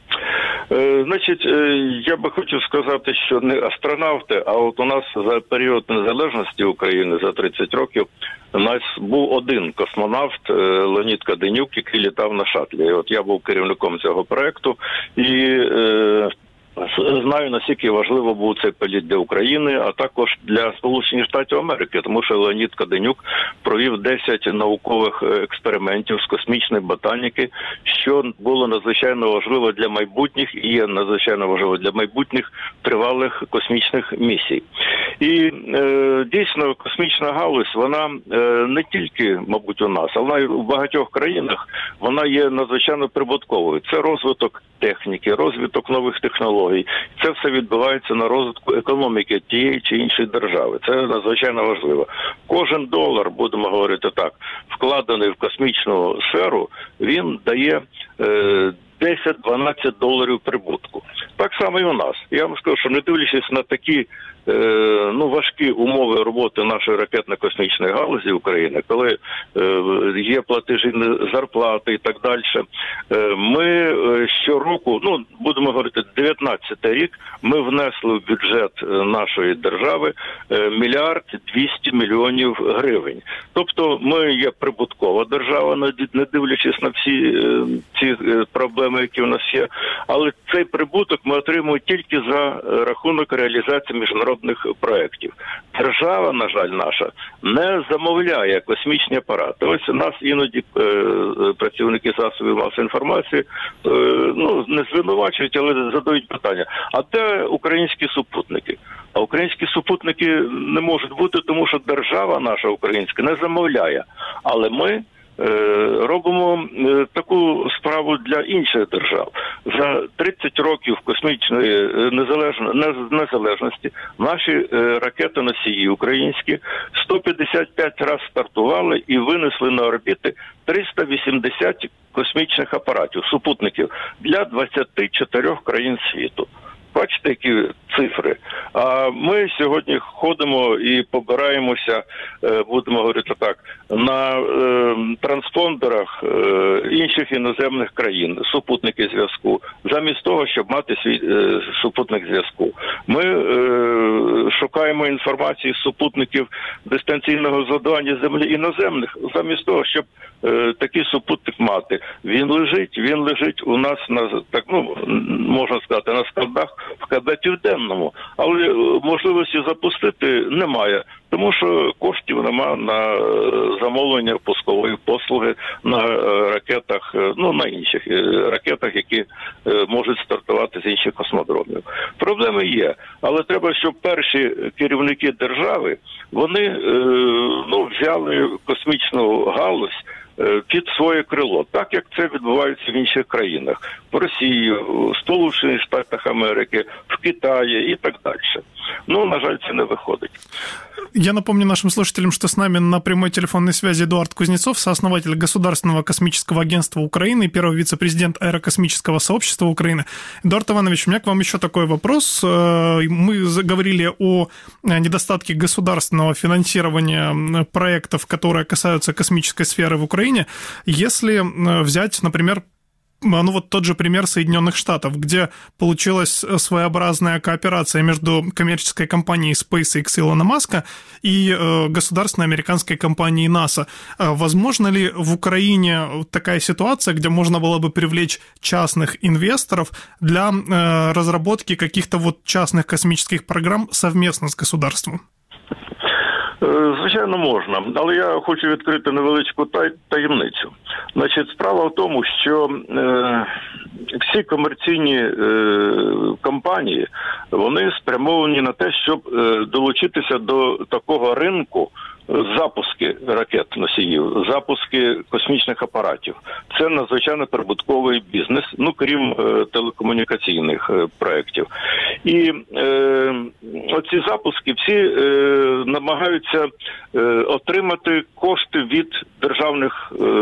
Значить, я би хотів сказати, що не астронавти, а от у нас за період незалежності України, за тридцять років, у нас був один космонавт, Леонід Каденюк, який літав на шатлі. От я був керівником цього проєкту і е, знаю, наскільки важливо був цей політ для України, а також для Сполучених Штатів Америки, тому що Леонід Каденюк провів десять наукових експериментів з космічної ботаніки, що було надзвичайно важливо для майбутніх і є надзвичайно важливо для майбутніх тривалих космічних місій. І е, дійсно космічна галузь, вона е, не тільки, мабуть, у нас, але й у багатьох країнах вона є надзвичайно прибутковою. Це розвиток техніки, розвиток нових технологій. Це все відбувається на розвитку економіки тієї чи іншої держави. Це надзвичайно важливо. Кожен долар, будемо говорити так, вкладений в космічну сферу, він дає е, десять-дванадцять доларів прибутку. Так само і у нас. Я вам скажу, що не дивлячись на такі е, ну, важкі умови роботи нашої ракетно-космічної галузі України, коли е, є платежі зарплати і так далі, е, ми е, щороку, ну, будемо говорити, дев'ятнадцятий рік, ми внесли в бюджет нашої держави е, мільярд двісті мільйонів гривень. Тобто ми є прибуткова держава, не дивлячись на всі е, ці е, проблеми, які у нас є, але цей прибуток ми отримуємо тільки за рахунок реалізації міжнародних проєктів. Держава, на жаль, наша, не замовляє космічні апарати. Ось у нас іноді е, працівники засобів масової інформації е, ну, не звинувачують, але задають питання, а де українські супутники? А українські супутники не можуть бути, тому що держава наша українська не замовляє. Але ми робимо таку справу для інших держав. За тридцять років космічної незалежності наші ракети-носії українські сто п'ятдесят п'ять разів стартували і винесли на орбіти триста вісімдесят космічних апаратів, супутників для двадцяти чотирьох країн світу. Бачите, які цифри. А ми сьогодні ходимо і побираємося, будемо говорити так, на е, транспондерах е, інших іноземних країн, супутники зв'язку, замість того, щоб мати свій е, супутник зв'язку. Ми е, шукаємо інформацію з супутників дистанційного завдання Землі іноземних, замість того, щоб е, такий супутник мати. Він лежить, він лежить у нас на, так, ну, можна сказати, на складах в КБ Південному, але можливості запустити немає, тому що коштів нема на замовлення пускової послуги на ракетах, ну, на інших ракетах, які можуть стартувати з інших космодромів. Проблеми є, але треба, щоб перші керівники держави, вони, ну, взяли космічну галузь під своє крило, так як це відбувається в інших країнах. В Росії, в Сполучених Штатах Америки, в Китаї і так далі. Ну, на жаль, це не выходит. Я напомню нашим слушателям, что с нами на прямой телефонной связи Эдуард Кузнецов, сооснователь Государственного космического агентства Украины, первый вице-президент Аэрокосмического сообщества Украины. Эдуард Иванович, у меня к вам еще такой вопрос. Мы заговорили о недостатке государственного финансирования проектов, которые касаются космической сферы в Украине. Если взять, например, ну вот тот же пример Соединенных Штатов, где получилась своеобразная кооперация между коммерческой компанией SpaceX Илона Маска и э, государственной американской компанией НАСА. Возможно ли в Украине такая ситуация, где можно было бы привлечь частных инвесторов для э, разработки каких-то вот частных космических программ совместно с государством? Звичайно, можна, але я хочу відкрити невеличку таємницю. Значить, справа в тому, що е, всі комерційні е, компанії, вони спрямовані на те, щоб е, долучитися до такого ринку запуски ракет-носіїв, запуски космічних апаратів. Це надзвичайно прибутковий бізнес, ну, крім е, телекомунікаційних е, проєктів. І е, оці запуски всі е, намагаються е, отримати кошти від державних, е,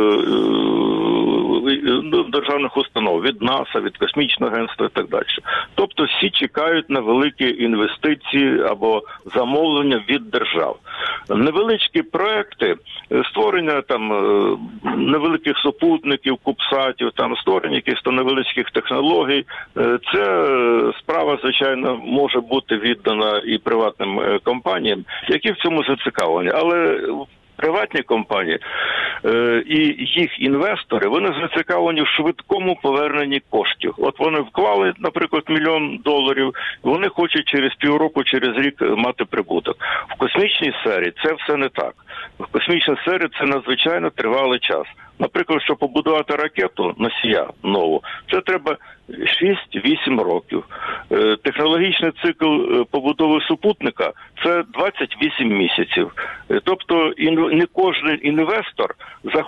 е, державних установ, від НАСА, від Космічного агентства і так далі. Тобто всі чекають на великі інвестиції або замовлення від держав. Невеличкі проекти, створення там невеликих супутників, кубсатів, там створення якихось там невеличких технологій, це справа, звичайно, може бути віддана і приватним компаніям, які в цьому зацікавлені. Але приватні компанії е, і їх інвестори, вони зацікавлені в швидкому поверненні коштів. От вони вклали, наприклад, мільйон доларів, вони хочуть через півроку, через рік мати прибуток. В космічній сфері це все не так. В космічній сфері це надзвичайно тривалий час. Наприклад, щоб побудувати ракету носія нову, це треба шість-вісім років. Технологічний цикл побудови супутника – це двадцять вісім місяців. Тобто не кожен інвестор захоче